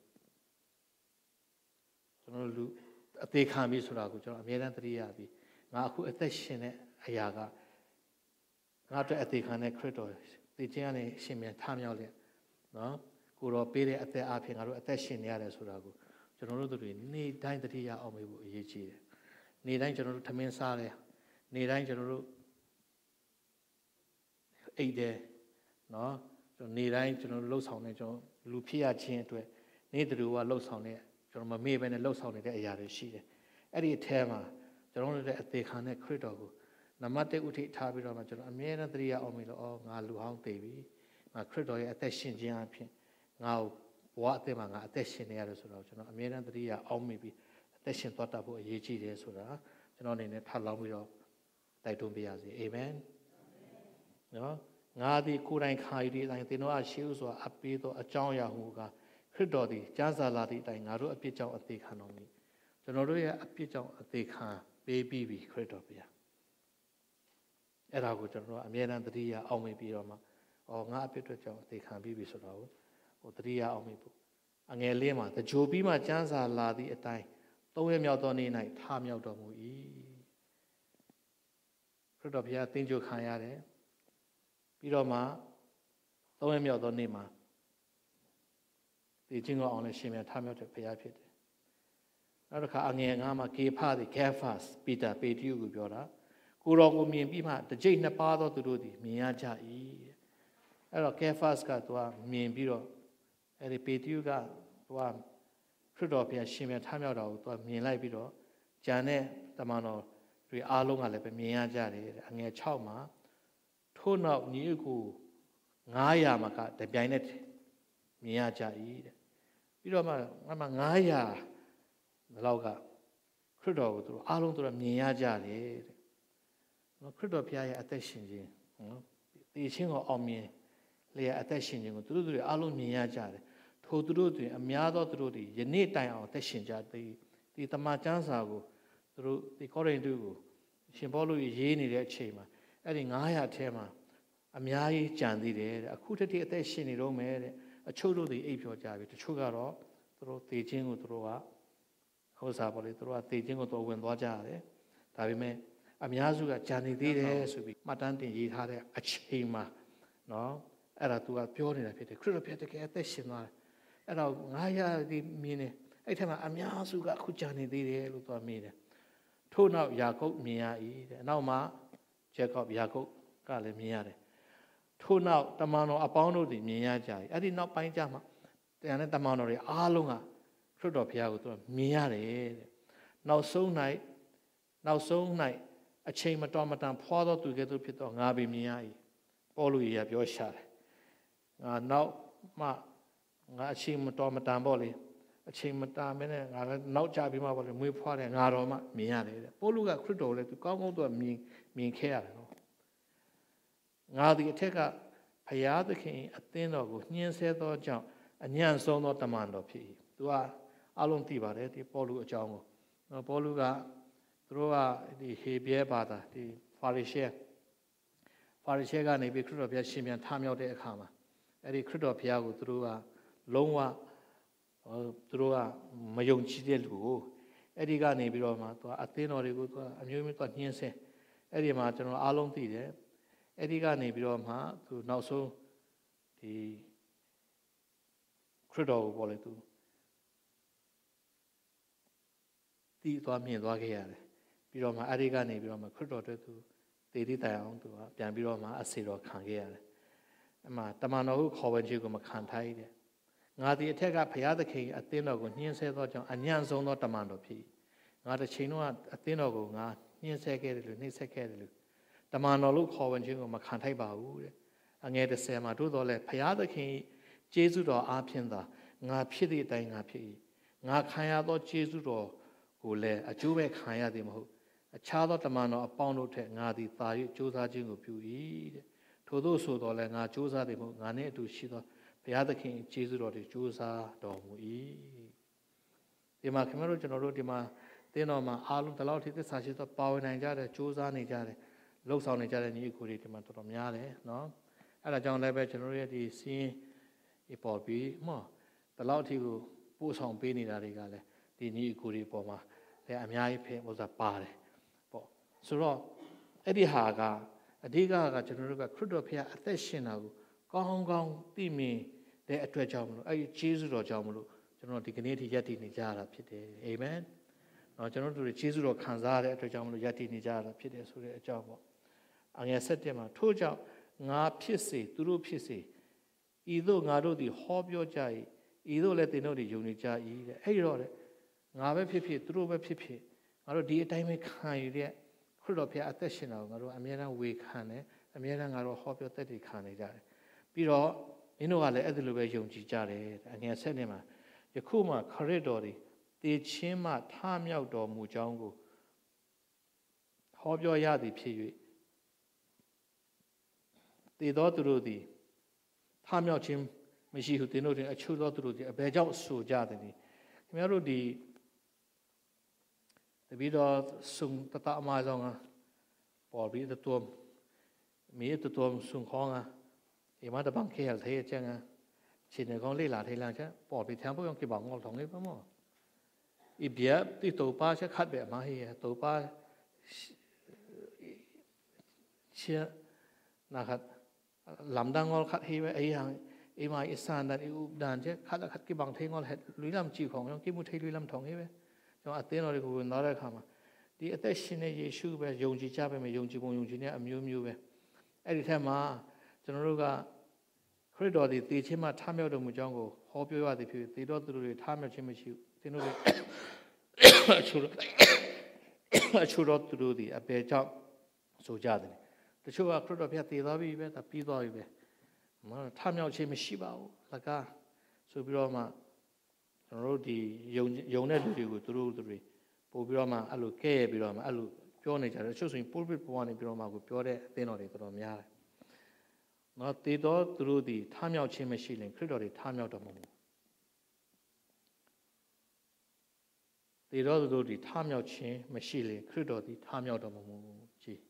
တို့လူအသေးခံပြီးဆိုတာကိုကျွန်တော်အမြဲတမ်းတတိယပြီးငါအခုအသက်ရှင်တဲ့အရာကငါအတွက်အသေးခံတဲ့ခရစ်တော်သိခြင်းကနေရှင်မြန်ထမြောက်လျက်เนาะကိုတော်ပေးတဲ့အသက်အပြင်ငါတို့အသက်ရှင်နေရတယ်ဆိုတာကိုကျွန်တော်တို့တွေနေ့တိုင်းတတိယအောင်မေ့ဖို့အရေးကြီးတယ်နေ့တိုင်းကျွန်တော်တို့ထမင်းစားတယ်နေ့တိုင်းကျွန်တော်တို့အိတ်တယ်เนาะနေ့တိုင်းကျွန်တော်တို့လှုပ်ဆောင်နေကျွန်တော်လူဖြစ်ရခြင်းအတွက်နေ့တူကလှုပ်ဆောင်နေကျွန်တော်မမေ့ဘဲနဲ့လှုပ်ဆောင်နေတဲ့အရာတွေရှိတယ်အဲ့ဒီအထဲမှာကျွန်တော်တို့ရဲ့အသေးခံတဲ့ခရစ်တော်ကိုနမတ်1ဥထိထားပြီးတော့မှကျွန်တော်အမြဲတမ်းသတိရအောင်ပြီလို့ငါလူဟောင်းသိပြီငါခရစ်တော်ရဲ့အသက်ရှင်ခြင်းအဖြစ်ငါ့ဘဝအသက်မှာငါအသက်ရှင်နေရတယ်ဆိုတော့ကျွန်တော်အမြဲတမ်းသတိရအောင်ပြီအသက်ရှင်သွားတတ်ဖို့အရေးကြီးတယ်ဆိုတာကျွန်တော်အနေနဲ့ထပ်လောင်းပြီးတော့တိုက်တွန်းပေးရစေအာမင်နော်ငါသည်ကိုယ်တိုင်ခါယူတဲ့အတိုင်းသင်တို့အရှိဥစွာအပေးသောအကြောင်းအရာဟူကခရစ်တော်သည်ကျမ်းစာလာသည့်အတိုင်းငါတို့အပြစ်ကြောင့်အသေးခံတော်မူကျွန်တော်တို့ရဲ့အပြစ်ကြောင့်အသေးခံပေးပြီးပြီခရစ်တော်ဗျာအဲ့ဒါကိုကျွန်တော်တို့အမြဲတမ်းသတိရအောင်မေ့ပြီးတော့မှငါအပြစ်အတွက်ကြောင့်အသေးခံပြီးပြီဆိုတော့ဟိုသတိရအောင်မေ့ဖို့အငယ်လေးမှာတကြိုပြီးမှကျမ်းစာလာသည့်အတိုင်းသုံးရမြောက်သောနေ့၌ထမြောက်တော်မူ၏ခရစ်တော်ဘုရားသင်ကြိုခံရတယ်ပြီးတော့မှသုံးရမြောက်သောနေ့မှာဒီချင်းကိုအောင်လည်းရှင်မြန်ထမြောက်တဲ့ဘုရားဖြစ်တယ်နောက်တစ်ခါအငယ်ငါမှာကေဖသည် Cephas ပီတာပေတရုကိုပြောတာကိုတော်ကိုမြင်ပြီးမှတစ်ကြိမ်နှစ်ပါးသောသူတို့သည်မြင်ရကြ၏အဲ့တော့ Cephas ကသူကမြင်ပြီးတော့အဲ့ဒီပေတရုကသူကခရစ်တော်ဘုရားရှင်မြန်ထမြောက်တာကိုသူကမြင်လိုက်ပြီးတော့ဂျန်နဲ့တမန်တော်တွေအားလုံးကလည်းပဲမြင်ရကြတယ်အငယ်6မှာထို့နောက်ညီအကို900မှာကတပြိုင်နက်မြင်ရကြ၏တဲ့ပြီးတော့မှ900လောက်ကခရစ်တော်ကိုသူတို့အားလုံးသူတို့မြင်ရကြတယ်တဲ့နော်ခရစ်တော်ဘုရားရဲ့အသက်ရှင်ခြင်းနော်ဒီချင်းကိုအောင်မြင်လျက်အသက်ရှင်ခြင်းကိုသူတို့အားလုံးမြင်ရကြတယ်ထိုထိုသူတို့တွင်အများသောသူတို့သည်ယနေ့တိုင်အောင်သက်ရှင်ကြသည်ဒီတမန်ကျမ်းစာကိုသူတို့ဒီကောရိန္သုကိုရှင်ပေါလုရေးနေတဲ့အချိန်မှာအဲ့ဒီ900ထဲမှာအများကြီးကြံသေးတယ်တဲ့အခုတည်းအသက်ရှင်နေတော့မယ်တဲ့အချို့တို့တွေအိပ်ပျော်ကြပြီတချို့ကတော့သူတို့သေခြင်းကိုသူတို့ကဟောစားပါလေသူတို့ကသေခြင်းကိုတော့ဝင်သွားကြရတယ်ဒါပေမဲ့အများစုကကြံနေသေးတယ်ဆိုပြီးမှတ်တမ်းတင်ရေးထားတဲ့အချိန်မှာနော်အဲ့ဒါသူကပြောနေတာဖြစ်တယ်ခရစ်တော်ဘုရားတကယ်အသက်ရှင်သွားတယ်အဲ့တော့900ဒီမြင်နေအဲ့ထက်မှာအများစုကအခုကြံနေသေးတယ်လို့သူကမြင်တယ်ထို့နောက်ယာကုပ်မြင်ရ၏တဲ့အနောက်မှာဂျေကော့ယာကုပ်ကလည်းမြင်ရတယ်ထို့နောက်တမန်တော်အပေါင်းတို့သည်မြင်ရကြ၏အဲ့ဒီနောက်ပိုင်းကျမှတရားနဲ့တမန်တော်တွေအားလုံးကခရစ်တော်ဘုရားကိုသူကမြင်ရတယ်တဲ့နောက်ဆုံး၌အချိန်မတော်မတန်ဖွာသောသူကဲ့သို့ဖြစ်သောငါပင်မြင်ရ၏ပေါလုကြီးကပြောရှာတယ်ငါနောက်မှငါအချိန်မတော်မတန်ပေါ့လေအချိန်မတာမင်းနဲ့ငါလည်းနောက်ကြပြီးမှပေါ့လေမွေးဖွားတယ်ငါတော်မှမြင်ရတယ်တဲ့ပေါလုကခရစ်တော်လည်းသူကောင်းကောင်းသူကမြင်ခဲ့ရတယ်နော်ငါဒီအထက်ကဘုရားသခင်အသင်းတော်ကိုညှင်းဆဲသောကြောင့်အညံ့ဆုံးသောတမန်တော်ဖြစ်၏သူကအလုံးသိပါတယ်ဒီပေါလုအကြောင်းကိုပေါလုကသူတို့ကဒီဟေဘရဲဘာသာဒီဖာရိရှဲကနေပြီးခရစ်တော်ဘုရားရှင်ပြန်ထမြောက်တဲ့အခါမှာအဲ့ဒီခရစ်တော်ဘုရားကိုသူတို့ကလုံးဝသူတို့ကမယုံကြည်တဲ့လူကိုအဲ့ဒီကနေပြီးတော့မှသူကအသင်းတော်တွေကိုသူကအမျိုးမျိုးသူညှင်းဆဲအဲ့ဒီမှာကျွန်တော်အားလုံးသိတယ်အဲ့ဒီကနေပြီးတော့မှသူနောက်ဆုံးဒီခရစ်တော်ကိုပေါ်လေသူတီးသွားမြင်သွားခဲ့ရတယ်ပြီးတော့မှအဲ့ဒီကနေပြီးတော့မှခရစ်တော်တို့သူသေတိတိုင်အောင်သူကပြန်ပြီးတော့မှအစေတော်ခံခဲ့ရတယ်အမှတမန်တော်ကိုခေါ်ဝင်ခြင်းကိုမခံထိုက်တဲ့ငါဒီအထက်ကဘုရားသခင်အသင်းတော်ကိုညှင်းဆဲသောကြောင့်အညံ့ဆုံးသောတမန်တော်ဖြစ်ငါတစ်ချိန်လုံးကအသင်းတော်ကိုငါညှင်းဆဲခဲ့တယ်လို့နှိမ့်ဆက်ခဲ့တယ်လို့တမန်တော်လို့ခေါ်ဝင်ခြင်းကိုမခံထိုက်ပါဘူးတဲ့အငယ်30မှာတို့တော်လဲဘုရားသခင်ကျေးဇူးတော်အားဖြင့်သာငါဖြစ်သည့်အတိုင်းငါဖြစ်၏ငါခံရသောကျေးဇူးတော်ကိုလည်းအကျိုးပဲခံရသည်မဟုတ်အခြားသောတမန်တော်အပေါင်းတို့ထက်ငါသည်သာ၍ကြိုးစားခြင်းကိုပြု၏တဲ့ထို့သောဆိုတော်လဲငါကြိုးစားသည်မဟုတ်ငါနဲ့အတူရှိသောဘုရားသခင်ကျေးဇူးတော်တွေကြိုးစားတော်မူ၏ဒီမှာခင်ဗျားတို့ကျွန်တော်တို့ဒီမှာသင်တော်မှာအားလုံးဒီလောက်ထိသစ္စာရှိသောပါဝင်နိုင်ကြတယ်ကြိုးစားနေကြတယ်လှုပ်ဆောင်နေကြတဲ့ညီအကိုတွေဒီမှာတော်တော်များတယ်နော်အဲ့ဒါကြောင့်လည်းပဲကျွန်တော်တို့ရဲ့ဒီစီးရင်ပေါ်ပြီးဒီလောက်ထိကိုပို့ဆောင်ပေးနေတာတွေကလည်းဒီညီအကိုတွေပေါ်မှာလည်းအများကြီးဖြစ်ဥစားပါတယ်ပေါ့ဆိုတော့အဲ့ဒီဟာကအဓိကကကျွန်တော်တို့ကခရစ်တော်ဘုရားအသက်ရှင်တာကိုကောင်းကောင်းသိမြင်တဲ့အတွက်ကြောင့်မလို့အဲ့ဒီဂျေဇုတော်ကြောင့်မလို့ကျွန်တော်ဒီကနေ့ထိယက်တည်နေကြတာဖြစ်တယ်အာမင်နော်ကျွန်တော်တို့ဂျေဇုတော်ခံစားရတဲ့အတွက်ကြောင့်မလို့ယက်တည်နေကြတာဖြစ်တယ်ဆိုတဲ့အကြောင်းပေါ့အငယ်7မှာထို့ကြောင့်ငါဖြစ်စေသူတို့ဖြစ်စေဤသို့ငါတို့သည်ဟောပြောကြ၏ဤသို့လည်းသင်တို့သည်ယုံနေကြ၏တဲ့အဲ့ဒီတော့ငါပဲဖြစ်ဖြစ်သူတို့ပဲဖြစ်ဖြစ်ငါတို့ဒီအတိုင်းပဲခံရတဲ့ခရစ်တော်ဘုရားအသက်ရှင်တာကိုငါတို့အမြဲတမ်းဝေခံတယ်အမြဲတမ်းငါတို့ဟောပြောသက်တည်ခံနေကြတယ်ပြီးတော့မင်းတို့ကလည်းအဲ့ဒီလိုပဲယုံကြည်ကြတယ်အငယ်7နဲ့မှာယခုမှခရစ်တော်သည်တည်ခြင်းမှထမြောက်တော်မူကြောင်းကိုဟောပြောရသည်ဖြစ်၍တည်သောသူတို့သည်ထမြောက်ခြင်းမရှိဟုသင်တို့တွင်အချို့သောသူတို့သည်အဘယ်ကြောင့်ဆိုကြသနည်းခင်ဗျားတို့ဒီတပည့်တော်ဆုံတတအမဆောင်ပေါ်ပြီးတော်မြေတော်ဆုံခေါင်းဒီမှာတပန်းခဲရသေးချင်ရှင်နေကောင်းလေးလာထိုင်လာချက်ပေါ်ပြီးထမ်းဖို့ရောကိဘောင်ငေါထောင်လေးပါမောဤပြတ်တိတောပါချက်ခတ်ပဲမဟိယတောပါရှင်နာခတ်လမ်ဒန်ငေါခတ်ဟိဝဲအေးဟံအေးမအစန်ဒန်ဥဒန်ချက်ခတ်ခတ်ကိဘောင်ထိုင်ငေါဟက်လူလမ်ချီခေါင်ရောကိမှုထိုင်လူလမ်ထောင်ဟိဝဲကျွန်တော်အသင်းတော်တွေကိုဝင်သွားတဲ့အခါမှာဒီအသက်ရှင်တဲ့ယေရှုပဲယုံကြည်ကြပဲမယ်ယုံကြည်ပုံယုံကြည်တဲ့အမျိုးမျိုးပဲအဲ့ဒီထက်မှာကျွန်တော်တို့ကခရစ်တော်သည်တည်ခြင်းမှထမြောက်တော်မူကြောင်းကိုဟောပြောရသည်ဖြစ်တည်တော်သူတို့တွေထမြောက်ခြင်းမရှိဘူးသင်တို့တွေအချို့တော်သူတို့သည်အပေကြောင့်ဆိုကြတယ်တချို့ကခရစ်တော်ဘုရားတည်သွားပြီပဲဒါပြီးသွားပြီပဲထမြောက်ခြင်းမရှိပါဘူးလကားဆိုပြီးတော့မှကျွန်တော်တို့ဒီယုံတဲ့လူတွေကိုသူတို့တွေပို့ပြီးတော့မှအဲ့လိုကဲရပြီးတော့မှအဲ့လိုပြောနေကြတယ်တချို့ဆိုရင်ပို့ပြီးပေါ်နေပြီးတော့မှကိုပြောတဲ့အသင်းတော်တွေတော်တော်များတယ်နော်တည်တော်သူတို့သည်ထမြောက်ခြင်းမရှိရင်ခရစ်တော်တွေထမြောက်တော်မမူသေတော်သူတို့သည်ထမြောက်ခြင်းမရှိလျင်ခရစ်တော်သည်ထမြောက်တော်မမူကြည်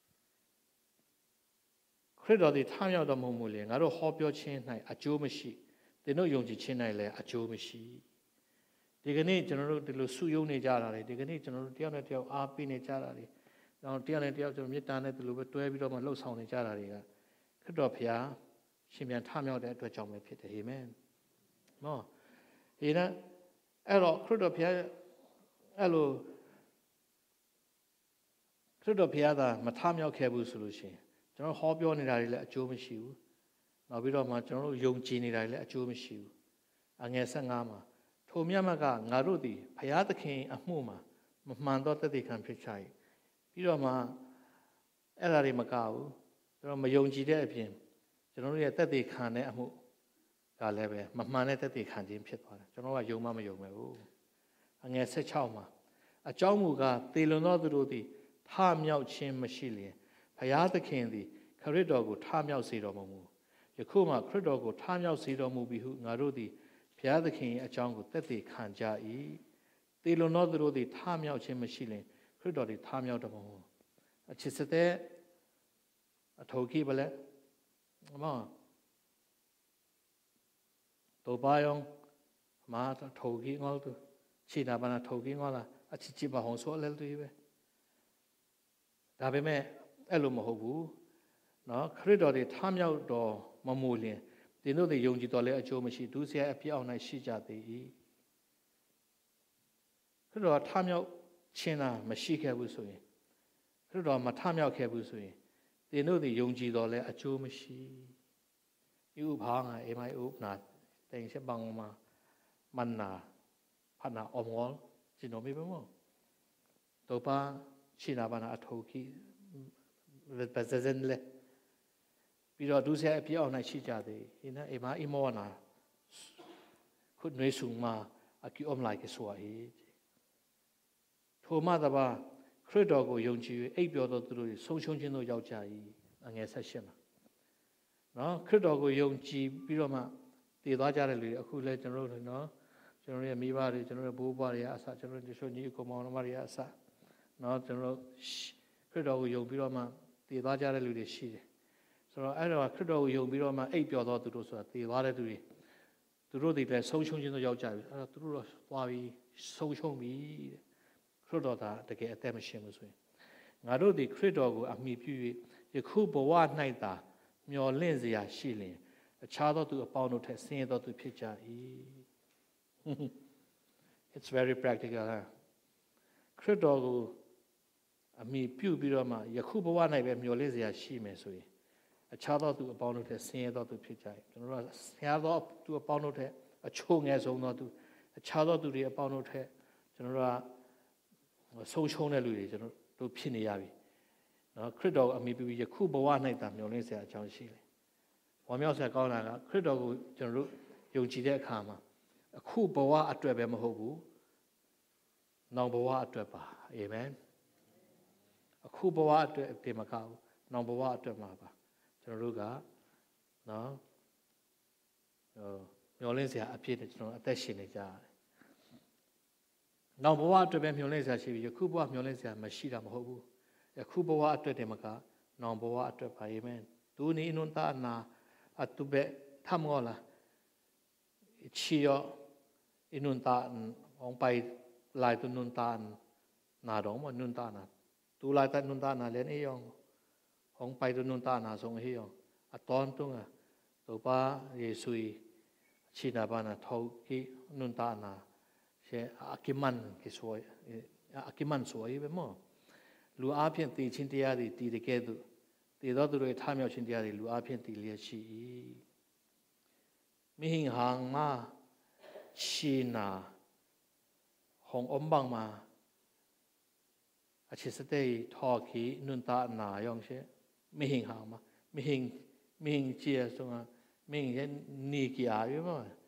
ခရစ်တော်သည်ထမြောက်တော်မမူလျင်ငါတို့ဟောပြောခြင်း၌အကျိုးမရှိသင်တို့ယုံကြည်ခြင်း၌လည်းအကျိုးမရှိဒီကနေ့ကျွန်တော်တို့ဒီလိုစုယုံနေကြတာလေဒီကနေ့ကျွန်တော်တို့တယောက်နဲ့တယောက်အားပေးနေကြတာလေတော့တယောက်နဲ့တယောက်ကျွန်တော်မေတ္တာနဲ့ဒီလိုပဲတွဲပြီးတော့မှလှုပ်ဆောင်နေကြတာတွေကခရစ်တော်ဖျားရှင်ပြန်ထမြောက်တဲ့အတွက်ကြောင့်ပဲဖြစ်တယ်အာမင်နော်ဒီနဲ့အဲ့တော့ခရစ်တော်ဖျားအဲ့လိုခရစ်တော်ဖျားသာမထမြောက်ခဲ့ဘူးဆိုလို့ရှိရင်ကျွန်တော်ဟောပြောနေတာတွေလည်းအကျိုးမရှိဘူးနောက်ပြီးတော့မှကျွန်တော်တို့ယုံကြည်နေတာတွေလည်းအကျိုးမရှိဘူးအငယ်15မှာထိုမြတ်မကငါတို့သည်ဘုရားသခင်အမှုမှာမမှန်သောတသက်ခံဖြစ်ချ၏ပြီးတော့မှအဲ့ဒါတွေမကဘူးကျွန်တော်မယုံကြည်တဲ့အပြင်ကျွန်တော်တို့ရဲ့တသက်ခံတဲ့အမှုကလည်းပဲမမှန်တဲ့တသက်ခံခြင်းဖြစ်သွားတယ်ကျွန်တော်ကယုံမှမယုံပဲဘူးအငယ်16မှာအကြောင်းမူကားသေလွန်သောသူတို့သည်ထမြောက်ခြင်းမရှိလျင်ဘုရားသခင်သည်ခရစ်တော်ကိုထမြောက်စေတော်မမူယခုမှခရစ်တော်ကိုထမြောက်စေတော်မူပြီဟုငါတို့သည်ဘုရားသခင်အကြောင်းကိုသက်သေခံကြ၏သေလွန်သောသူတို့သည်ထမြောက်ခြင်းမရှိလျင်ခရစ်တော်သည်ထမြောက်တော်မမူအချစ်စတဲ့အထောကိပလဲမတော့ဘာယောမာထောကိငေါတူချီနာဘာနာထောကိငေါလာအချစ်ချစ်ပါဟောဆိုလဲတူပဲဒါပေမဲ့အဲ့လိုမဟုတ်ဘူးနော်ခရစ်တော်တွေထမြောက်တော်မမူလျင်သင်တို့တွေယုံကြည်တော်လဲအကျိုးမရှိဒုစရိုက်အပြစ်အောင်၌ရှိကြသေး၏ခရစ်တော်ထမြောက်ခြင်းသာမရှိခဲ့ဘူးဆိုရင်ခရစ်တော်မထမြောက်ခဲ့ဘူးဆိုရင်သင်တို့တွေယုံကြည်တော်လဲအကျိုးမရှိဤဥဘာငါအေမိုင်ဥပနာတိန်ချက်ပောင်းမှာမန္နာဖနာအမောဂျီနိုမီဘမောတော့ပါရှိနာဘာနာအထောကိပဇဇန်လေပြီးတော့ဒုစရိုက်အပြစ်အောင်၌ရှိကြသေးဒီနေ့အေမာအီမောနာခုနွေးဆုံမှာအကိအုံလိုက်ဆိုဟေထိုမှတပါခရစ်တော်ကိုယုံကြည်၍အိပ်ပျော်သောသူတို့ဆုံးရှုံးခြင်းတို့ရောက်ကြ၏အငယ်18မှာနော်ခရစ်တော်ကိုယုံကြည်ပြီးတော့မှတည်သွားကြတဲ့လူတွေအခုလဲကျွန်တော်တို့နော်ကျွန်တော်ရဲ့မိဘတွေကျွန်တော်ရဲ့ဘိုးဘွားတွေအစကျွန်တော်တို့ရှုံကြီးကိုမောင်နှမတွေအစနော်ကျွန်တော်ခရစ်တော်ကိုယုံပြီးတော့မှတည်သွားကြတဲ့လူတွေရှိတယ်ဆိုတော့အဲ့တော့ခရစ်တော်ကိုယုံပြီးတော့မှအိပ်ပျော်သောသူတို့ဆိုတာတည်သွားတဲ့သူတွေသူတို့တွေလည်းဆုံးရှုံးခြင်းတို့ရောက်ကြပြီအဲ့တော့သူတို့တော့သွားပြီးဆုံးရှုံးပြီတဲ့ခရစ်တော်သာတကယ်အသက်မရှင်ဘူးဆိုရင်ငါတို့ဒီခရစ်တော်ကိုအမိပြု၍ယခုဘဝ၌သာမျော်လင့်စရာရှိလျင်အခြားသောသူအပေါင်းတို့ထက်ဆင်းရဲသောသူဖြစ်ကြ၏It's very practical ခရစ်တော်ကိုအမိပြုပြီးတော့မှယခုဘဝ၌ပဲမျော်လင့်စရာရှိမယ်ဆိုရင်အခြားသောသူအပေါင်းတို့ထက်ဆင်းရဲသောသူဖြစ်ကြ၏ကျွန်တော်တို့ဆင်းရဲသောသူအပေါင်းတို့ထက်အချို့ငယ်ဆုံးသောသူအခြားသောသူတွေအပေါင်းတို့ထက်ကျွန်တော်တို့ကဆုံးရှုံးတဲ့လူတွေကျွန်တော်တို့ဖြစ်နေရပြီနော်ခရစ်တော်ကိုအမိပြုပြီးယခုဘဝ၌သာမျှော်လင့်စရာအကြောင်းရှိတယ်။ဝမ်းမြောက်စရာကောင်းတာကခရစ်တော်ကိုကျွန်တော်တို့ယုံကြည်တဲ့အခါမှာအခုဘဝအတွက်ပဲမဟုတ်ဘူး။နောက်ဘဝအတွက်ပါ။အာမင်။အခုဘဝအတွက်ဒီမကဘူး။နောက်ဘဝအတွက်မှာပါ။ကျွန်တော်တို့ကနော်မျှော်လင့်စရာအဖြစ်နဲ့ကျွန်တော်အသက်ရှင်နေကြရတယ်။နောက်ဘဝအတွက်ပဲမျှော်လင့်စရာရှိပြီးယခုဘဝမျှော်လင့်စရာမရှိတာမဟုတ်ဘူး။ယခုဘဝအတွက်ဒီမကနောက်ဘဝအတွက်ပါအာမင်။သူနေနွန်တာနာအတုဘေထမောလာချီယောအနွန်တာအောင်ပိုင်လိုက်သူနွန်တာနာတော့မနွန်တာနာသူလိုက်တဲ့နွန်တာနာလည်းနေယောအောင်ပိုင်သူနွန်တာနာဆုံးဟေယောအတော်တုံးတော့ပါယေဆုချီနာဘာနာထောက်ကိနွန်တာနာရှေအကိမန်ကိဆိုအကိမန်ဆိုယေဘမောလူအဖျင်တည်ချင်းတရားတွေတည်တဲ့ကဲ့သို့တည်သောသူတွေထမြောက်ခြင်းတရားတွေလူအဖျင်တည်လျက်ရှိ၏မိဟင်ဟန်မာချီနာဟောင်အုံဘန်မာအချစ်စတဲ့ထော်ခီနွန်တာနာယောင်ရှေမိဟင်ဟန်မာမိဟင်ချီအစုံမိဟင်နီကီအာရမ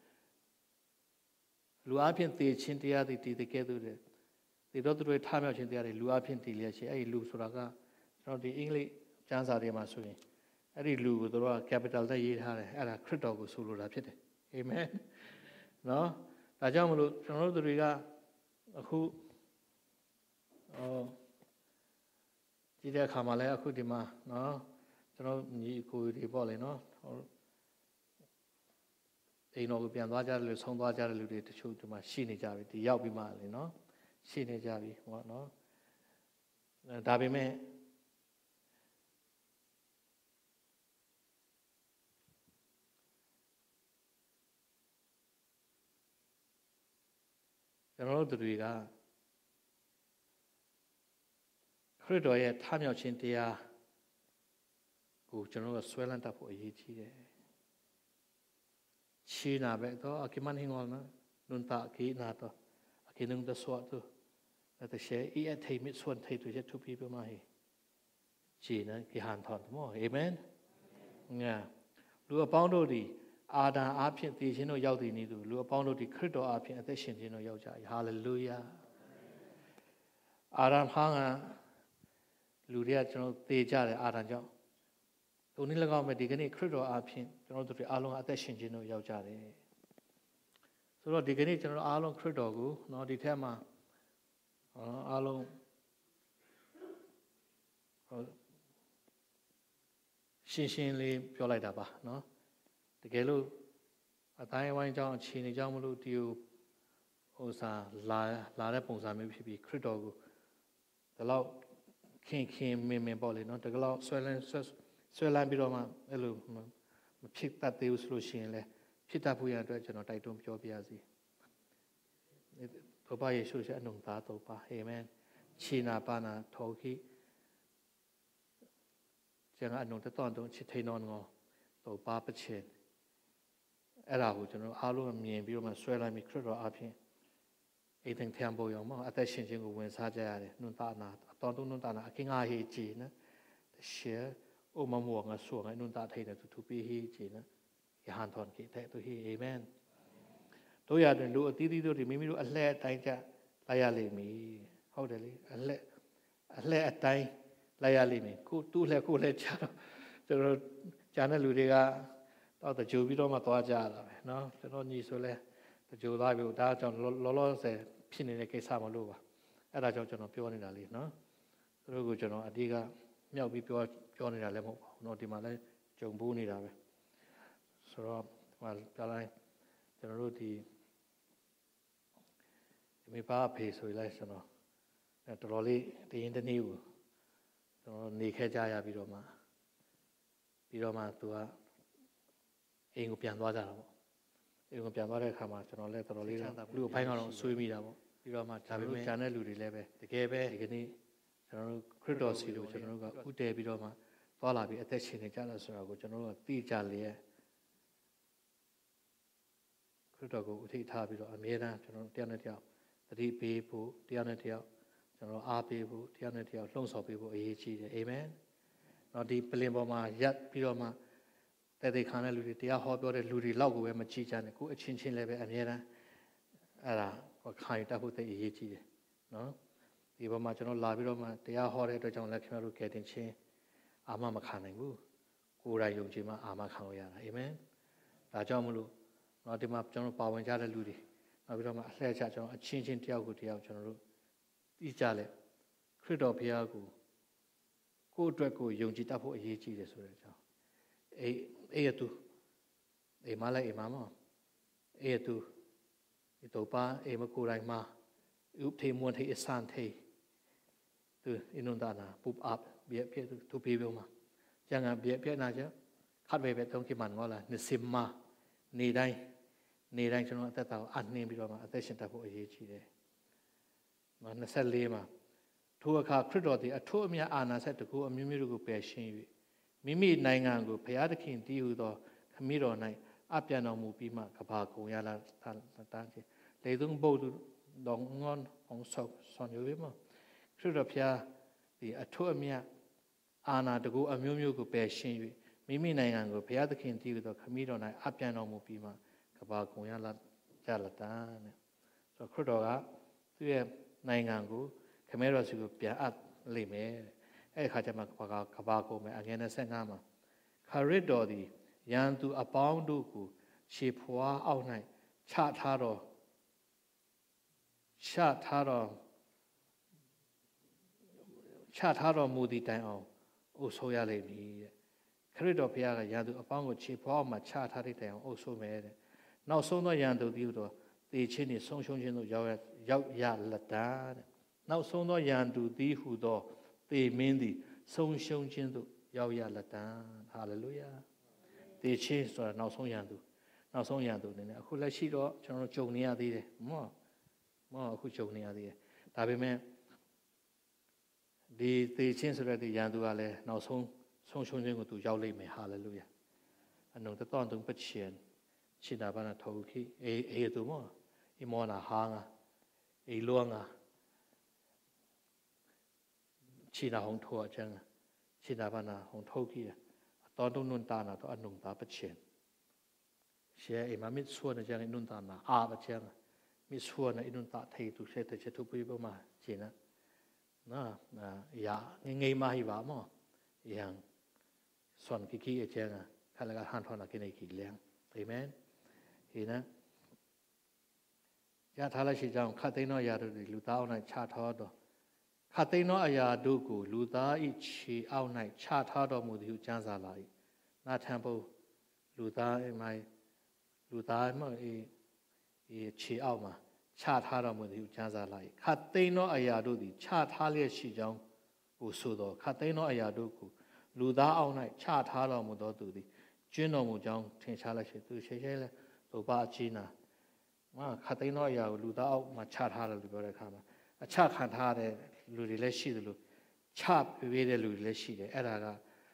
လူအဖျင်တည်ချင်းတရားတွေတည်တဲ့ကဲ့သို့ဒီတော့သူတွေထမြောက်ခြင်းတရားတွေလူအဖျင်တည်လျက်ရှိအဲ့ဒီလူဆိုတာကကျွန်တော်ဒီအင်္ဂလိပ်ကျမ်းစာတွေမှာဆိုရင်အဲ့ဒီလူကိုတို့က capital နဲ့ရေးထားတယ်အဲ့ဒါခရစ်တော်ကိုဆိုလိုတာဖြစ်တယ်အာမင်နော်ဒါကြောင့်မလို့ကျွန်တော်တို့တွေကအခုဒီတဲ့အခါမှာလည်းအခုဒီမှာနော်ကျွန်တော်ညီကိုတွေပေါ့လေနော်အိမ်တော်ကိုပြန်သွားကြတယ်လို့ဆုံးသွားကြတဲ့လူတွေတချို့ဒီမှာရှိနေကြပြီဒီရောက်ပြီးမှလေနော်ရှိနေကြပြီဟောနော်ဒါပေမဲ့ကျွန်တော်တို့တွေကခရစ်တော်ရဲ့ထမြောက်ခြင်းတရားကိုကျွန်တော်တို့ဆွဲလန်းတတ်ဖို့အရေးကြီးတယ်ချီနာပဲတော့အကိမန်ဟင်းော်နော်နွန်တာကိနာတော့အကိနုံတဆော့တော့แต่เชื่ออีเอทีมิส่วนที่ตัวจะทุบปีไปมาเหจีนะกิหันถอนทั้งหมดเอเมนเนี่ยรู้ว่าป้องดูดีอาดาอาเพียงตีชิ้นเรายาวดีนี่ดูรู้ว่าป้องดูดีคริสต์อาเพียงแต่ชิ้นเรายาวใจฮาเลลูยาอาดามห้างอ่ะรู้เรียกจนเราตีจ่าเลยอาดามเจ้าตรงนี้เราก็ไม่ดีกันนี่คริสต์อาเพียงจนเราตัวที่อารมณ์แต่ชิ้นเรายาวใจเลยส่วนเราดีกันนี่จนเราอารมณ์คริสต์กูเนาะดีแท้มาအားလုံးရှင်းရှင်းလေးပြောလိုက်တာပါเนาะတကယ်လို့အတိုင်းအဝိုင်းအကြောင်းအခြေအနေကြောင့်မလို့ဒီဟိုစာလာတဲ့ပုံစံမျိုးဖြစ်ပြီးခရစ်တော်ကိုဒီလောက်ခင်မင်ပေါ့လေเนาะတကယ်လို့ဆွဲလန်းပြီးတော့မှအဲ့လိုမဖြစ်တတ်သေးဘူးဆိုလို့ရှိရင်လည်းဖြစ်တတ်ဖို့ရအတွက်ကျွန်တော်တိုက်တွန်းပြောပြရစီ多把耶稣是弄大多把，阿门。去那把那陶器，将阿弄得当中去推拿我，多把不钱。哎，然后就那阿罗面比如嘛，虽然没看到阿片，一定听不样嘛，阿在心情个问啥子呀的，弄大那，当中弄大那，阿听阿黑字呢，写我们望啊说啊，弄大睇呢，就图比黑字呢，一hand团给睇都黑，阿门。တို့ရတယ်လူအသီးသီးတို့ဒီမိမိတို့အလှဲ့အတိုင်းကြလိုက်ရလိမ့်မည်ဟုတ်တယ်လေအလှဲ့အတိုင်းလိုက်ရလိမ့်မည်ကိုသူ့လှဲ့ကိုလှဲ့ချတော့ကျွန်တော်ဂျာတဲ့လူတွေကတော့တကြိုပြီးတော့မှသွားကြတာပဲเนาะကျွန်တော်ညီဆိုလဲတကြိုသွားပြီဒါကြောင့်လောဆယ်ဖြစ်နေတဲ့ကိစ္စမလို့ပါအဲ့ဒါကြောင့်ကျွန်တော်ပြောနေတာလေเนาะသူတို့ကိုကျွန်တော်အတိကမြောက်ပြီးပြောနေတာလည်းမဟုတ်ပါဘူးเนาะဒီမှာလဲကြုံဘူးနေတာပဲဆိုတော့ဟိုပြောလိုက်ကျွန်တော်တို့ဒီမိဘအဖေဆိုလိုက်ကျွန်တော်တော်လေးတရင်တနည်းကိုကျွန်တော်နေခဲ့ကြရပြီးတော့မှသူကအိမ်ကိုပြန်သွားကြတာပေါ့အိမ်ကိုပြန်သွားတဲ့အခါမှာကျွန်တော်လည်းတော်တော်လေးလူ့ဘိုင်းကတော့ဆွေးမိတာပေါ့ပြီးတော့မှဒါပေမဲ့ဂျာနဲ့လူတွေလည်းပဲတကယ်ပဲဒီကနေ့ကျွန်တော်တို့ခရစ်တော်စီကိုကျွန်တော်တို့ကဥတည်ပြီးတော့မှသွားလာပြီးအသက်ရှင်နေကြတယ်ဆိုတာကိုကျွန်တော်တို့ကသိကြလျက်ခရစ်တော်ကိုဥထိထားပြီးတော့အမြဲတမ်းကျွန်တော်တို့တရားနဲ့တရားသတိပေးဖို့တရားနဲ့တရားကျွန်တော်အားပေးဖို့တရားနဲ့တရားလှုံ့ဆော်ပေးဖို့အရေးကြီးတယ်အာမင်။တော့ဒီပလင်ပေါ်မှာရပ်ပြီးတော့မှတဲ့ခံတဲ့လူတွေတရားဟောပြောတဲ့လူတွေလောက်ကိုပဲမကြည့်ကြနဲ့ကိုအချင်းချင်းလည်းပဲအမြဲတမ်းအဲ့ဒါခံရတတ်ဖို့သိအရေးကြီးတယ်နော်။ဒီပေါ်မှာကျွန်တော်လာပြီးတော့မှတရားဟောတဲ့အတွက်ကြောင့်လည်းခင်ဗျားတို့ကယ်တင်ခြင်းအာမမခံနိုင်ဘူး။ကိုယ်တိုင်ယုံကြည်မှအာမခံလို့ရတာအာမင်။ဒါကြောင့်မလို့တော့ဒီမှာကျွန်တော်ပါဝင်ကြတဲ့လူတွေနောက်ပြီးတော့မှအလှည့်ချကျွန်တော်အချင်းချင်းတယောက်ကိုတယောက်ကျွန်တော်တို့သိကြလဲခရစ်တော်ဘုရားကိုအတွက်ကိုယုံကြည်တတ်ဖို့အရေးကြီးတယ်ဆိုတဲ့အကြောင်းအေးတူအေးမလိုက်အေးမမအေးတူဒီတော့ပါအေးမကိုတိုင်းမှာဥပထေမွန်ထေအစန်ထေသူအင်းနတာနာပုပ်အပ်ဘီပြသူပြေပြောမှာကျန်ကဘီပြနာကြခတ်ပဲတုံးကိမန်ငေါလာနစစ်မာနေတိုင်းကျွန်တော်အသက်တာကိုအနှင်းပြီးတော့မှအသက်ရှင်တတ်ဖို့အရေးကြီးတယ်။24မှာထိုအခါခရစ်တော်သည်အထွတ်အမြတ်အာဏာစက်တကူအမျိုးမျိုးကိုပယ်ရှင်း၍မိမိနိုင်ငံကိုဘုရားသခင်တည်ဟူသောခမည်းတော်၌အပြန်တော်မူပြီးမှကဘာကုန်ရလာတန်းချင်းလေသုံးဘုဒ္ဓတော်ငွန်အောင်ဆောင်ရွေးမှာခရစ်တော်ဘုရားဒီအထွတ်အမြတ်အာဏာတကူအမျိုးမျိုးကိုပယ်ရှင်း၍မိမိနိုင်ငံကိုဘုရားသခင်တည်ဟူသောခမည်းတော်၌အပြန်တော်မူပြီးမှကဘာကုန်ရလာကြလာတန်းနဲ့ဆိုခရစ်တော်ကသူ့ရဲ့နိုင်ငံကိုခမဲတော်စီကိုပြန်အပ်လိမ့်မယ်အဲ့ဒီခါကျမှကဘာကုန်မယ်အငယ်25မှာခရစ်တော်သည်ယံသူအပေါင်းတို့ကိုခြေဖွားအောက်၌ချထားတော်ချထားတော်မူသည့်တိုင်အောင်အုပ်ဆိုးရလိမ့်မည်တဲ့ခရစ်တော်ဘုရားကရန်သူအပေါင်းကိုခြေဖွားအောင်မှချထားတဲ့တိုင်အောင်အုပ်ဆိုးမယ်တဲ့နောက်ဆုံးသောရန်သူသည်တော့တေချင်းနှင့်ဆုံးရှုံးခြင်းတို့ရောက်ရလက်တန်းတဲ့နောက်ဆုံးသောရန်သူသည်ဟူသောတေမင်းသည်ဆုံးရှုံးခြင်းတို့ရောက်ရလက်တန်းဟာလေလုယာတေချင်းဆိုတာနောက်ဆုံးရန်သူနေနဲ့အခုလက်ရှိတော့ကျွန်တော်တို့ဂျုံနေရသေးတယ်မောအခုဂျုံနေရသေးတယ်ဒါပေမဲ့ဒီတေချင်းဆိုတဲ့ဒီရန်သူကလည်းနောက်ဆုံးဆုံးရှုံးခြင်းကိုသူရောက်လိမ့်မယ်ဟာလေလုယာအနုံတတော်တုံပချင်ရှိတာဘာနာထောက်ခိအေတူမောအမောနာဟာငါအေလောငါရှိတာဟုံထောအချမ်းရှိတာဘာနာဟုံထောခိအတော်တုံနွန်တာနာတော့အနုံတာပချင်ရှဲအိမမစ်ဆွနကြရင်နွန်တာနာအာပချင်မစ်ဆွနအနုံတာထေသူရှဲတဲ့ချက်သူပြပမှာကျင်းနာရာငိမ့်မဟိပါမောယံဆွန်ခိအချမ်းခလကဟန်ထောနာကိနေခိလျံအာမင်ဟိနရထားလိုက်ရှိကြောင်းခတ်သိမ်းသောအရာတို့သည်လူသားအောက်၌ချထားတော်ခတ်သိမ်းသောအရာတို့ကိုလူသား၏ခြေအောက်၌ချထားတော်မူသည်ဟုကျမ်းစာလာ၏နာထံပုလူသားခြေအောက်မှာချထားတော်မူသည်ဟုကျမ်းစာလာ၏ခတ်သိမ်းသောအရာတို့သည်ချထားလျက်ရှိကြောင်းကိုဆိုတော်ခတ်သိမ်းသောအရာတို့ကိုလူသားအောက်၌ချထားတော်မူသောသူသည်ကျွင်းတော်မူကြောင်းထင်ရှားလိုက်ရှိသူရှေရှဲလဲသူပါအချင်းနာခတ်သိမ်းသောအရာကိုလူသားအောက်မှာချထားတယ်လို့ပြောတဲ့အခါမှာအချခံထားတဲ့လူတွေလည်းရှိတယ်လို့ချပေးတဲ့လူတွေလည်းရှိတယ်အဲ့ဒါက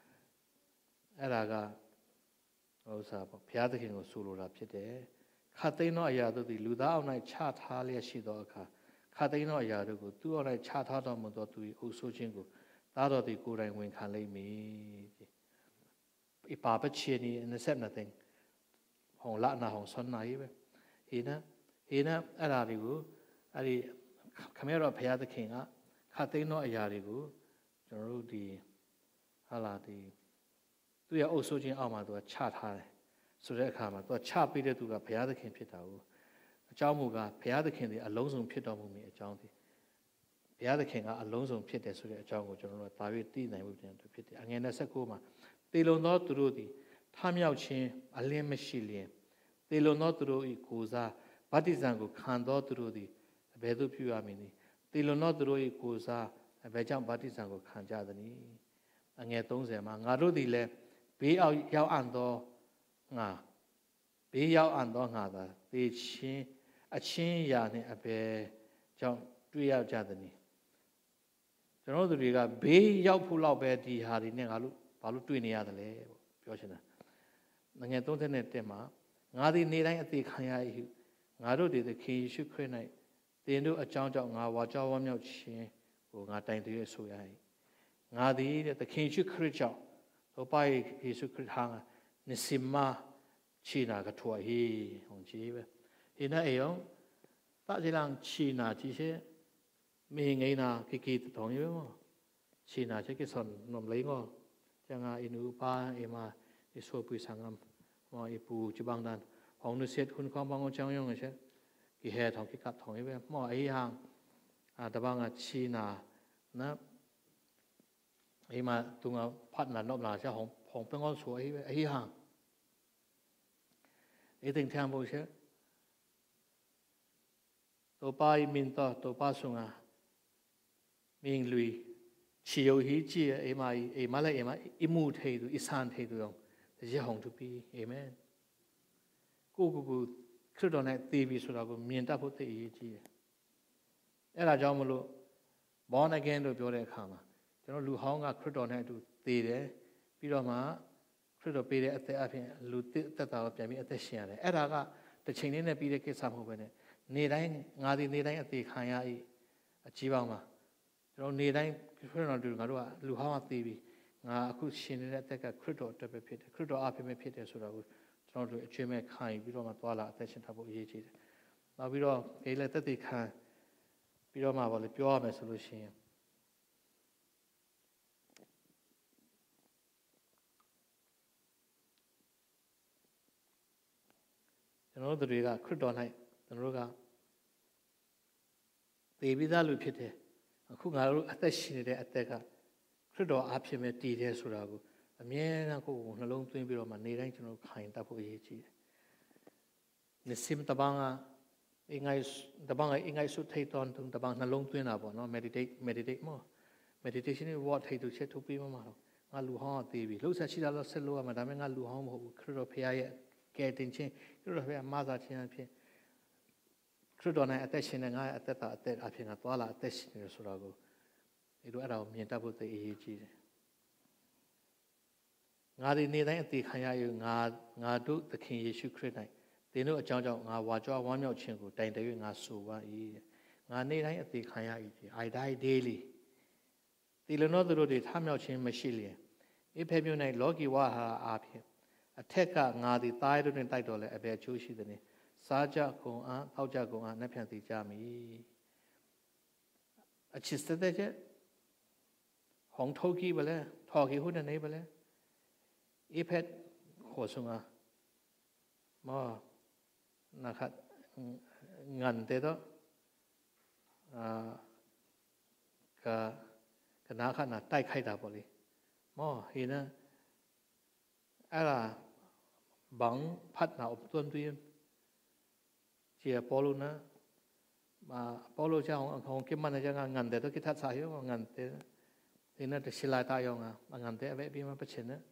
ဥစ္စာပေါ့ဘုရားသခင်ကိုဆိုလိုတာဖြစ်တယ်ခတ်သိမ်းသောအရာတို့သည်လူသားအောက်၌ချထားလျက်ရှိသောအခါခတ်သိမ်းသောအရာတို့ကိုသူ့အောက်၌ချထားတော်မူသောသူ၏အုပ်ဆိုးခြင်းကိုသားတော်သည်ကိုယ်တိုင်ဝန်ခံလိမ့်မည်အပါပချီနီနဆက်နသင်ဟောလာနာဟောဆွန်နာယေပဲဟိနအဲ့ဒါတွေကိုအဲ့ဒီခမဲတော်ဘုရားသခင်ကခတ်သိမ်းသောအရာတွေကိုကျွန်တော်တို့ဒီဟာလာဒီသူရဲ့အုပ်ဆိုးခြင်းအောက်မှာသူကချထားတယ်ဆိုတဲ့အခါမှာသူကချပေးတဲ့သူကဘုရားသခင်ဖြစ်တာကိုအကြောင်းမူကားဘုရားသခင်သည်အလုံးစုံဖြစ်တော်မူမည်အကြောင်းသည်ဘုရားသခင်ကအလုံးစုံဖြစ်တယ်ဆိုတဲ့အကြောင်းကိုကျွန်တော်တို့ဒါ၍သိနိုင်မှုပြန်ဖြစ်တယ်အငယ်29မှာတေလုံသောသူတို့သည်ထမြောက်ခြင်းအလင်းမရှိလျင်တေလုံသောသူတို့၏ကိုယ်စားဗတ္တိဇံကိုခံသောသူတို့သည်အဘယ်သို့ပြုရမည်နည်းတေလုံသောသူတို့၏ကိုယ်စားအဘယ်ကြောင့်ဗတ္တိဇံကိုခံကြသနည်းအငယ်30မှာငါတို့သည်လည်းဘေးရောက်အံ့သောငါသာသေချင်းအချင်းရာနှင့်အဘယ်ကြောင့်တွေ့ရကြသနည်းကျွန်တော်တို့တွေကဘေးရောက်ဖို့လောက်ပဲဒီဟာတွေနဲ့ငါတို့ဘာလို့တွေ့နေရတယ်လဲပေါ့ပြောချင်တာငယ်31မှာငါသည်နေတိုင်းအသေးခံရ၏ငါတို့သည်သခင်ယေရှုခရစ်၌သင်တို့အကြောင်းကြောင့်ငါဝါကြွားဝမ်းမြောက်ခြင်းကိုငါတိုင်တည်းဆိုရ၏ငါသည်သခင်ယေရှုခရစ်ကြောင့်သောပါယေရှုခရစ်ဟာနစီမာချီနာကထွာဟီဟောကြည့်ပဲဒီနေ့အယောတာကြလန်ချီနာကြည့်စေမေငိနာကိတောင်းရောချီနာချက်ကိစွန်နမလေးငေါကျန်ငါအင်းဥပါအမအဆိုပွေဆံငမ်မောအပူချဘန်းဒန်ဟောင်းနဆက်ခွန်ကောင်းဘောင်းချောင်းယုံရချက်ဒီဟဲထောင်ကိကပ်ထောင်ပဲမောအေးဟန်တပန်းကချီနာနအေးမသူငါဖတ်နာနော့နာချက်ဟောင်းပင်ကောဆိုအေးပဲအေးဟန်အေးတင်ထံဖို့ချက်多巴一民多多巴松啊，民类汽油气机哎嘛嘞一木态度一山态度样，这些红土比哎咩，个看到那对比出来个面大不对一机，哎那叫么咯，往那间都表来看嘛，就那路行啊看到那都对的，比如嘛看到别的一在片路得到边边一在线的，哎那个在青年那边的给啥么办呢？နေတိုင်းငါဒီနေတိုင်းအသေးခံရ၏အကြီးပေါင်းမှာကျွန်တော်နေတိုင်းခရစ်တော်တို့ငါတို့ကလူဟောင်းအသေးပြီငါအခုရှင်နေတဲ့အသက်ကခရစ်တော်အတွက်ပဲဖြစ်တယ်ခရစ်တော်အဖြစ်ပဲဖြစ်တယ်ဆိုတာကိုကျွန်တော်တို့အကျွေးမဲ့ခံပြီးတော့မှသွားလာအသက်ရှင်ထားဖို့အရေးကြီးတယ်နောက်ပြီးတော့ဒီလက်သက်သေခံပြီးတော့မှဗောလေပြောရမယ်ဆိုလို့ရှိရင်ကျွန်တော်တို့တွေကခရစ်တော်၌ကျွန်တော်တို့ကသေပြီးသားလူဖြစ်တယ်အခုငါတို့အသက်ရှင်နေတဲ့အသက်ကခရစ်တော်အားဖြင့်ပဲတည်တယ်ဆိုတာကိုအမြဲတမ်းကိုယ်ကိုနှလုံးသွင်းပြီးတော့မှနေတိုင်းကျွန်တော်ခံတတ်ဖို့အရေးကြီးတယ်။နေစိမတပန်းကအင်္ဂိုင်းတပန်းကအင်္ဂိုင်းစုထိတ်တော်တပန်းနှလုံးသွင်းတာပေါ့နော် meditate မော meditation နဲ့ what ထိတ်သူချက်ထုတ်ပြီးမှတော့ငါလူဟောင်းအသေးပြီလှုပ်ဆက်ရှိတာတော့ဆက်လို့ရမှာဒါပေမဲ့ငါလူဟောင်းမဟုတ်ဘူးခရစ်တော်ဖခင်ရဲ့ကယ်တင်ခြင်းခရစ်တော်ဖခင်မဆာခြင်းအဖြစ်ခရစ်တော်နဲ့အသက်ရှင်နေငါရဲ့အသက်တာအသက်အဖြစ်ငါသွားလာအသက်ရှင်နေဆိုတော့ကိုဒီလိုအဲ့ဒါကိုမြင်တတ်ဖို့သိအရေးကြီးတယ်ငါဒီနေ့တိုင်းအသေးခံရယူငါတို့သခင်ယေရှုခရစ်၌သင်တို့အကြောင်းကြောင့်ငါဝါကြွားဝမ်းမြောက်ခြင်းကိုတိုင်တ၍ငါဆိုပါ၏ငါနေ့တိုင်းအသေးခံရ၏I die daily ဒီလိုတော့သူတို့တွေထမြောက်ခြင်းမရှိလျင်အဖေမျိုး၌လောကီဝါဟာအားဖြင့်အထက်ကငါသည်သားတို့တွင်တိုက်တော်လဲအဘယ်အကျိုးရှိသနည်းစားကြကုန်အားတောက်ကြကုန်အားနှက်ဖြန်သိကြမည်အချစ်တဲ့ချက်ဟောင်းထုတ်ကြီးပဲလေထော်ကြီးဟုတ်နေပဲလေအဖေခေါ်ဆုံးအားမောနာခတ်ငန်တဲ့တော့ကနာခနာတိုက်ခိုက်တာပေါ့လေမောဟိနအဲ့ဒါဘန်းဖတ်နာအသွန်သွင်းเจียปอลูนะมาปอลูเจ้าของกิมันจะงานเตต้องคิดทัศน์สายอยู่งานเตนี่น่าจะศิลาตายองงานเตเอาไว้พี่มาประชิญนะ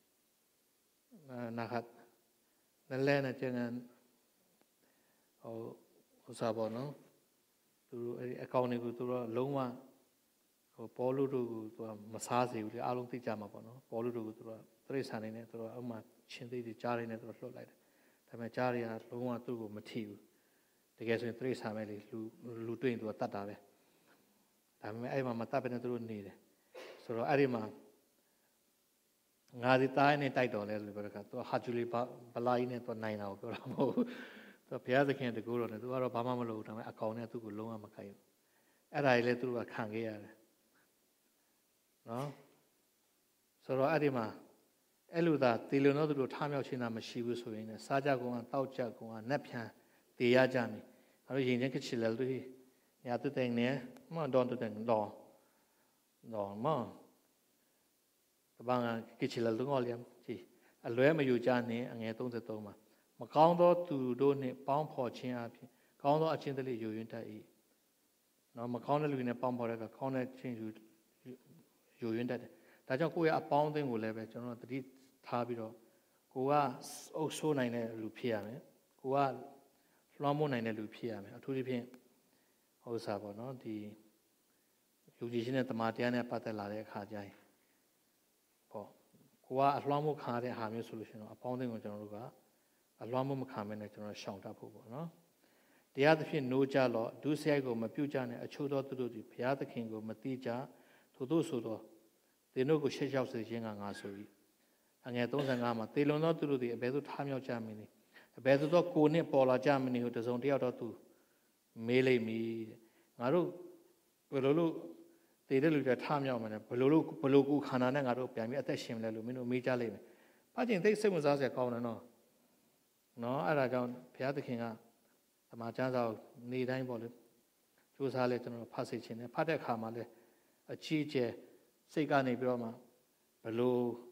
นะครับนั่นแหละนะจะงานเอาสาบอนเนาะตัวไอ้กองนี่กูตัวลงว่าปอลูดูตัวมาซาสิวเลยอารมณ์ที่จามาปะเนาะปอลูดูตัวตรีสานี่เนี่ยตัวเอามาชินที่จารีเนี่ยตัวหลุดไหลทำไมจารีอะลงว่าตัวกูมาทิวတကယ်ဆိုရင်တိရစ္ဆာန်ပဲလေလူတွေ့ရင်သူကတတ်တာပဲဒါပေမဲ့အဲ့မှာမတတ်ပဲနဲ့သူတို့နေတယ်ဆိုတော့အဲ့ဒီမှာငါဒီတိုင်းနဲ့တိုက်တော်လဲလို့ပြောတဲ့အခါသူဟာဂျူလီဘလာကြီးနဲ့သူနိုင်တာကိုပြောတာမဟုတ်ဘူးသူဘုရားသခင်တကူတော်နဲ့သူကတော့ဘာမှမလုပ်ဘူးဒါပေမဲ့အကောင်နဲ့သူ့ကိုလုံးဝမခိုက်ဘူးအဲ့ဒါကြီးလဲသူတို့ကခံခဲ့ရတယ်နော်ဆိုတော့အဲ့ဒီမှာအဲ့လိုသာတီလုံတော့သူတို့ထားမြောက်ခြင်းတာမရှိဘူးဆိုရင်စားကြကုန်အောင်တောက်ကြကုန်အောင်နက်ဖြန်တေရကြမယ်အဲ့လိုရင်ချင်းကချီလဲလို့ညာတူတဲ့နေမဒေါန်တူတဲ့တော့မတပန်းကချီလဲလို့ငေါ်လျက်ကြည်အလွဲမယူကြနဲ့အငယ်33မှာမကောင်းသောသူတို့နှင့်ပေါင်းဖော်ခြင်းအပြင်ကောင်းသောအချင်းတည်းယူရင်းတတ်၏နော်မကောင်းတဲ့လူတွေနဲ့ပေါင်းဖော်တဲ့အခါကောင်းတဲ့ချင်းယူရင်းတတ်တယ်ဒါကြောင့်ကိုယ့်ရဲ့အပေါင်းအသင်းကိုလည်းပဲကျွန်တော်တို့တတိထားပြီးတော့ကိုကအုပ်ဆိုးနိုင်တဲ့လူဖြစ်ရမယ်ကိုကလွှမ်းမိုးနိုင်တဲ့လူဖြစ်ရမယ်အထူးသဖြင့်ဟိုစားပေါ့နော်ဒီလူကြီးရှင်တဲ့တမန်တရားနဲ့ပတ်သက်လာတဲ့အခါကျရင်ပေါ့ကိုကအလွှမ်းမိုးခံရတဲ့ဟာမျိုးဆိုလို့ရှိရင်တော့အပေါင်းအသင်းကိုကျွန်တော်တို့ကအလွှမ်းမိုးမခံမဲနဲ့ကျွန်တော်ရှောင်တတ်ဖို့ပေါ့နော်တရားသဖြင့်နိုးကြလော့ဒုစရိုက်ကိုမပြုတ်ကြနဲ့အချို့သောသူတို့သည်ဘုရားသခင်ကိုမသိကြထို့သောဆိုတော့သင်တို့ကိုရှက်ရောက်စေခြင်းကငါဆို၏အငယ်35မှာတေလွန်သောသူတို့သည်အဘယ်သို့ထားမြောက်ကြမည်နည်းအဘယ်သို့သောကိုနှင့်ပေါ်လာကြမည်နည်းဟုတစုံတယောက်တော့သူမေးလိမ့်မည်ငါတို့ဘယ်လိုလုပ်တည်တဲ့လူတွေထားမြောက်မလဲဘယ်လိုကိုခန္ဓာနဲ့ငါတို့ပြန်ပြီးအသက်ရှင်မလဲလို့မင်းတို့မေးကြလိမ့်မယ်။ဘာကျင်သိစိတ်ဝင်စားစရာကောင်းတယ်နော်။နော်အဲ့ဒါကြောင့်ဘုရားသခင်ကဓမ္မကျမ်းစာကိုနေတိုင်းပေါ့လေစူးစမ်းလဲကျွန်တော်ဖတ်စေခြင်းနဲ့ဖတ်တဲ့အခါမှာလဲအကြီးကျယ်စိတ်ကနေပြီးတော့မှဘယ်လို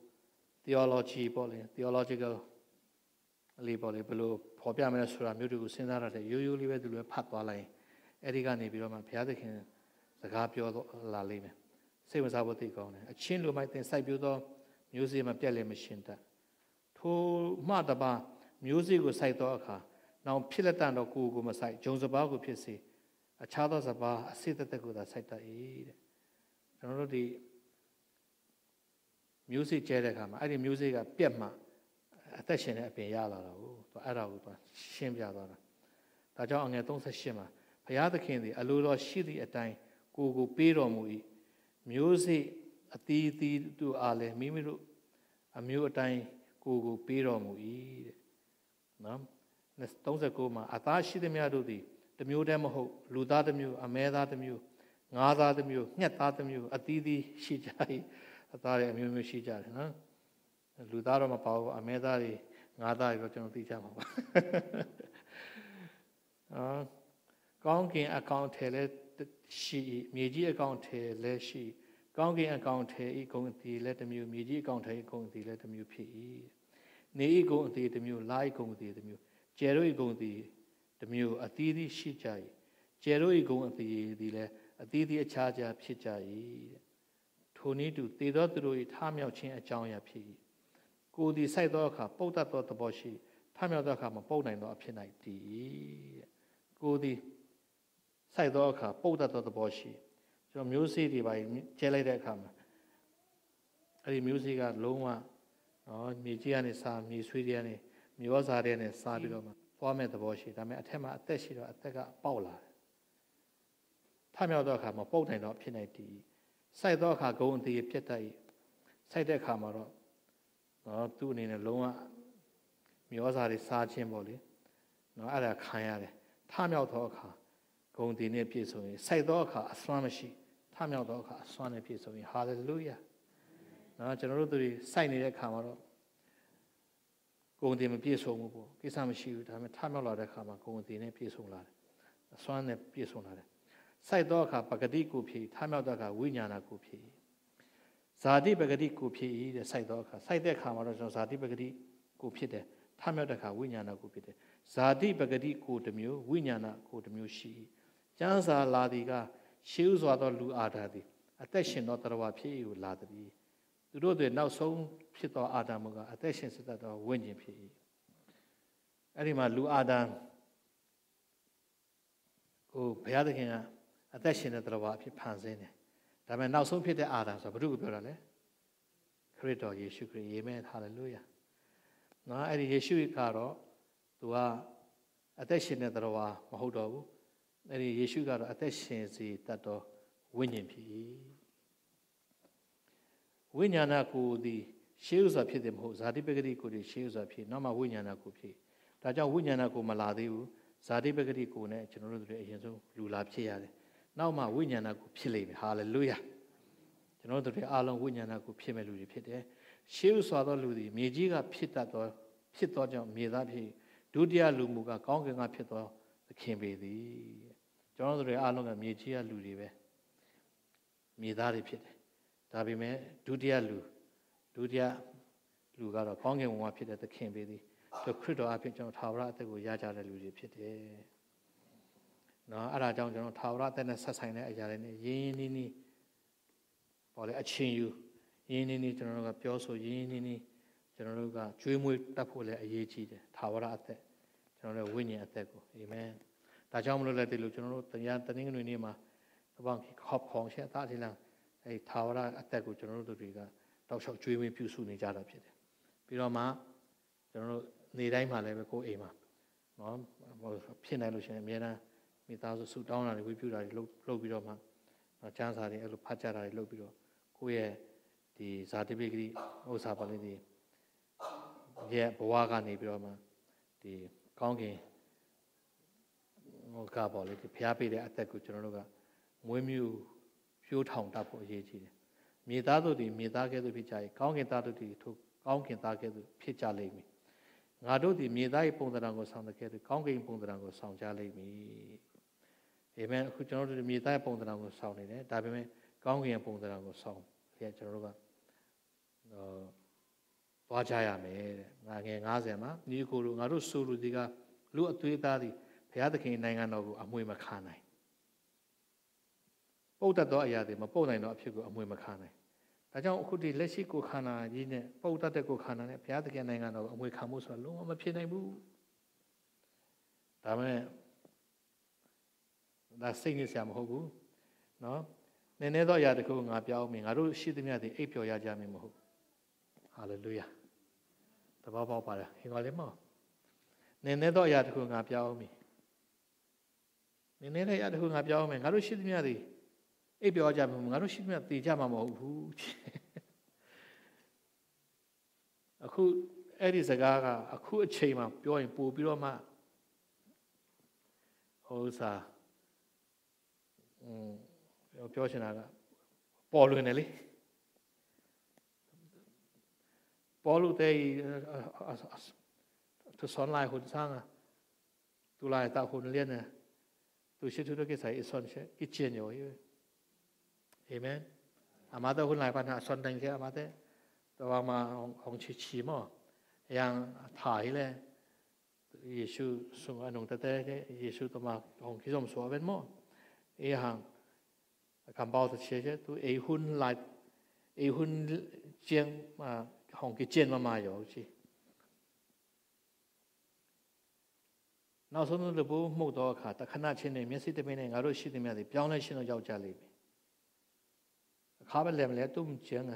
theology ပေါ့လေ theological လေးပေါ့လေဘယ်လိုဖော်ပြမလဲဆိုတာမျိုးတွေကိုစဉ်းစားရတဲ့ရိုးရိုးလေးပဲသူလည်းဖတ်သွားလိုက်ရင်အဲ့ဒီကနေပြီးတော့မှဘုရားသခင်စကားပြောလာလိမ့်မယ်စိတ်ဝင်စားဖို့သိကောင်းတယ်အချင်းလူမိုက်တင်စိုက်ပြိုးသောမျိုးစေ့မပြတ်လည်းမရှင်တတ်ထိုမှတပါမျိုးစေ့ကိုစိုက်သောအခါနောင်ဖြစ်လက်တန်တော့ကိုယ်ကိုမစိုက်ဂျုံစပါးကိုဖြစ်စေအခြားသောစပါးအစစ်သက်သက်ကိုသာစိုက်တတ်၏တဲ့ကျွန်တော်တို့ဒီမျိုးစေ့ကျဲတဲ့အခါမှာအဲ့ဒီမျိုးစေ့ကပြက်မှအသက်ရှင်တဲ့အပင်ရလာတာကိုသူအဲ့ဒါကိုသူရှင်းပြသွားတာဒါကြောင့်အငယ်38မှာဘုရားသခင်သည်အလိုတော်ရှိသည့်အတိုင်းကိုယ်ကိုပေးတော်မူ၏မျိုးစေ့အသီးသီးတို့အားလည်းမိမိတို့အမျိုးအတိုင်းကိုယ်ကိုပေးတော်မူ၏တဲ့နော်39မှာအသားရှိသမျှတို့သည်တစ်မျိုးတည်းမဟုတ်လူသားတစ်မျိုးအမဲသားတစ်မျိုးငါးသားတစ်မျိုးငှက်သားတစ်မျိုးအသီးသီးရှိကြ၏အသားတွေအမျိုးမျိုးရှိကြတယ်နော်လူသားတော့မပါဘူးအမဲသားတွေငါးသားတွေတော့ကျွန်တော်သိကြမှာပါကောင်းကင်အကောင့်ထဲလဲတရှိမြေကြီးအကောင့်ထဲလည်းရှိကောင်းကင်အကောင့်ထဲဤဂုဏ်အသီးလည်းတစ်မျိုးမြေကြီးအကောင့်ထဲဤဂုဏ်အသီးလည်းတစ်မျိုးဖြစ်၏နေဤဂုဏ်အသီးတစ်မျိုးလာဤဂုဏ်အသီးတစ်မျိုးကျယ်တို့ဤဂုဏ်အသီးတစ်မျိုးအသီးသီးရှိကြ၏ကျယ်တို့ဤဂုဏ်အသီးသည်လည်းအသီးသီးအခြားခြားဖြစ်ကြ၏ထိုနည်းတူသေသောသူတို့၏ထမြောက်ခြင်းအကြောင်းအရာဖြစ်၏ကိုယ်သည်စိုက်သောအခါပုတ်တတ်သောသဘောရှိထမြောက်သောအခါမပုတ်နိုင်သောအဖြစ်၌တည်၏ကိုယ်သည်စိုက်သောအခါပုတ်တတ်သောသဘောရှိကျွန်တော်မျိုးစေ့တွေပါကျဲလိုက်တဲ့အခါမှာအဲ့ဒီမျိုးစေ့ကလုံးဝနော်မြေကြီးကနေစားမြေဆွေးတွေကနေမြေဝစာတွေနဲ့စားပြီးတော့မှသွားမဲ့သဘောရှိဒါပေမဲ့အထက်မှာအသက်ရှိတော့အသက်ကပေါက်လာတယ်ထမြောက်သောအခါမှာပုတ်နိုင်တော့ဖြစ်နေတည်စိုက်သောအခါဂုံအသေးပြတ်တတ်၏စိုက်တဲ့အခါမှာတော့နော်သူ့အနေနဲ့လုံးဝမြေဝစာတွေစားခြင်းပေါ့လေနော်အဲ့ဒါခံရတယ်ထမြောက်သောအခါဂုံတင်နဲ့ပြည့်စုံရင်စိုက်သောအခါအစွမ်းမရှိထမြောက်သောအခါအစွမ်းနဲ့ပြည့်စုံရင်ဟာလေလုယာနော်ကျွန်တော်တို့တွေစိုက်နေတဲ့အခါမှာတော့ဂုံတင်မပြည့်စုံဘူးပေါ့ကိစ္စမရှိဘူးဒါပေမဲ့ထမြောက်လာတဲ့အခါမှာဂုံတင်နဲ့ပြည့်စုံလာတယ်အစွမ်းနဲ့ပြည့်စုံလာတယ်စိုက်သောအခါပဂတိကိုဖြစ်ထမြောက်တဲ့အခါဝိညာဏကိုဖြစ်ဇာတိပဂတိကိုဖြစ်တဲ့စိုက်သောအခါစိုက်တဲ့အခါမှာတော့ကျွန်တော်ဇာတိပဂတိကိုဖြစ်တယ်ထမြောက်တဲ့အခါဝိညာဏကိုဖြစ်တယ်ဇာတိပဂတိကိုတစ်မျိုးဝိညာဏကိုတစ်မျိုးရှိကျမ်းစာလာသည်ကရှေးဥစွာသောလူအာဒါသည်အသက်ရှင်သောတရားဝဖြစ်၏ကိုလာသည်သူတို့တွေနောက်ဆုံးဖြစ်သောအာဒါမကအသက်ရှင်စစ်သောဝိညာဉ်ဖြစ်၏အဲ့ဒီမှာလူအာဒါကိုဘုရားသခင်ကအသက်ရှင်တဲ့တရားဝအဖြစ်ဖန်ဆင်းတယ်ဒါပေမဲ့နောက်ဆုံးဖြစ်တဲ့အာဒါဆိုဘုရားကပြောတာလေခရစ်တော်ယေရှုခရစ်အာမင်ဟာလေလုယာနော်အဲ့ဒီယေရှုကတော့သူကအသက်ရှင်တဲ့တရားဝမဟုတ်တော့ဘူးအဲ့ဒီယေရှုကတော့အသက်ရှင်စေတတ်သောဝိညာဉ်ဖြစ်၏ဝိညာဏကိုသည်ရှေးဥစွာဖြစ်တယ်မဟုတ်ဇာတိပဂတိကိုသည်ရှေးဥစွာဖြစ်နောက်မှဝိညာဏကိုဖြစ်ဒါကြောင့်ဝိညာဏကိုမလာသေးဘူးဇာတိပဂတိကိုနဲ့ကျွန်တော်တို့တွေအရင်ဆုံးလူလာဖြစ်ရတယ်နောက်မှဝိညာဏကိုဖြစ်လိမ့်မယ်ဟာလေလုယာကျွန်တော်တို့တွေအားလုံးဝိညာဏကိုဖြစ်မဲ့လူတွေဖြစ်တယ်ရှေးဥစွာသောလူသည်မြေကြီးကဖြစ်တတ်သောဖြစ်သောကြောင့်မြေသားဖြစ်ဒုတိယလူမူကကောင်းကင်ကဖြစ်သောသခင်ပေသည်ကျွန်တော်တို့တွေအားလုံးကမြေကြီးကလူတွေပဲမြေသားတွေဖြစ်တယ်ဒါပေမဲ့ဒုတိယလူကတော့ကောင်းကင်ဘုံမှာဖြစ်တဲ့သခင်ပေသည်သူခရစ်တော်အဖြစ်ကျွန်တော်ထာဝရအသက်ကိုရကြတဲ့လူတွေဖြစ်တယ်နော်အဲ့ဒါကြောင့်ကျွန်တော်ထာဝရအသက်နဲ့ဆက်ဆိုင်တဲ့အရာတွေနဲ့ရင်းနှီးနှီးပေါ့လေအချင်းယူရင်းနှီးနှီးကျွန်တော်တို့ကပြောဆိုရင်းနှီးနှီးကျွန်တော်တို့ကကျွေးမွေးတတ်ဖို့လည်းအရေးကြီးတယ်ထာဝရအသက်ကျွန်တော်တို့ဝိညာဉ်အသက်ကိုအာမင်ဒါကြောင့်မလို့လည်းဒီလိုကျွန်တော်တို့တရားတနင်္ဂနွေနေ့မှာတပောင်းခေါပ်ခေါင်ချက်သားထီလန်အဲထာဝရအသက်ကိုကျွန်တော်တို့တွေကတောက်လျှောက်ကျွေးမွေးပြုစုနေကြတာဖြစ်တယ်ပြီးတော့မှကျွန်တော်တို့နေတိုင်းမှာလည်းပဲကိုယ်အိမ်မှာနော်ဖြစ်နိုင်လို့ရှိရင်အများအားမိသားစုဆူတောင်းတာတွေဝိပြုတာတွေလုပ်ပြီးတော့မှကျမ်းစာတွေအဲ့လိုဖတ်ကြတာတွေလုပ်ပြီးတော့ကိုယ့်ရဲ့ဒီဇာတိပိဂတိဥစ္စာပါလေးတွေရဲ့ဘဝကနေပြီးတော့မှဒီကောင်းကင်ကပေါ့လေဒီဖျားပေးတဲ့အသက်ကိုကျွန်တော်တို့ကမွေးမြူဖြိုးထောင်တတ်ဖို့အရေးကြီးတယ်မြေသားတို့ဒီမြေသားကဲ့သို့ဖြစ်ကြ၏ကောင်းကင်သားတို့ဒီထိုကောင်းကင်သားကဲ့သို့ဖြစ်ကြလိမ့်မည်ငါတို့ဒီမြေသား၏ပုံသဏ္ဍာန်ကိုဆောင်တဲ့ကဲ့သို့ကောင်းကင်ပုံသဏ္ဍာန်ကိုဆောင်ကြလိမ့်မည်အာမင်အခုကျွန်တော်တို့မြေသားပုံသဏ္ဍာန်ကိုဆောင်နေတယ်ဒါပေမဲ့ကောင်းကင်ပုံသဏ္ဍာန်ကိုဆောင်ရဲ့ကျွန်တော်တို့ကသွားကြရမယ်တဲ့ငါငယ်90မှာညီကိုတို့ငါတို့ဆိုလူဒီကလူအသွေးသားသည်ဘုရားသခင်နိုင်ငံတော်ကိုအမွေမခံနိုင်ပုတ်တတ်သောအရာတွေမပုတ်နိုင်တော့အဖြစ်ကိုအမွေမခံနိုင်ဒါကြောင့်အခုဒီလက်ရှိကိုခန္ဓာကြီးနဲ့ပုတ်တတ်တဲ့ကိုခန္ဓာနဲ့ဘုရားသခင်နိုင်ငံတော်ကိုအမွေခံမှုဆိုတာလုံးဝမဖြစ်နိုင်ဘူးဒါမဲ့ဒါစိတ်ညစ်စရာမဟုတ်ဘူးနော်နည်းနည်းသောအရာတခုငါပြောင်းမယ်ငါတို့ရှိသမျှတွေအိပ်ပျော်ရကြမယ်မဟုတ်ဟာလေလုယာတဘာပေါက်ပါလားဟင်္ဂါလေးမောနည်းနည်းသောအရာတခုငါပြောင်းမယ်နည်းနည်းသောအရာတခုငါပြောင်းမယ်ငါတို့ရှိသမျှတွေအိပ်ပျော်ကြမယ်ငါတို့ရှိသမျှတည်ကြမှာမဟုတ်ဘူးအခုအဲ့ဒီစကားကအခုအချိန်မှာပြောရင်ပို့ပြီးတော့မှဟိုစားပြောချင်တာကပေါ်လွင်တယ်လေပေါ်လို့တဲ့သူဆွန်လိုက်ဟိုစားငါသူလိုက်တာဟိုလည်းနဲ့ tu shi tu cái sai son sẽ cái chuyện rồi amen mà đó hôm nay bạn son đánh cái mà thếตัวมาของชีมอยังถ่ายเลยเยซูส่งอันนั้นแต่เยซูตัวมาของที่สมสวเป็นมอยังคำบอกตัวเชื่อตัวหุ่นลายหุ่นเจียงมาของที่เจียนมาอยู่สิน่าสนใจบุมุกตัวขาแต่ขณะเช่นนี้มีสิ่งที่ไม่เนี่ยงานรู้สิ่งที่ไม่ได้เปลี่ยนเลยสิ่งที่เราจะเลยข้าพเจ้าเลยตุ้มเจียง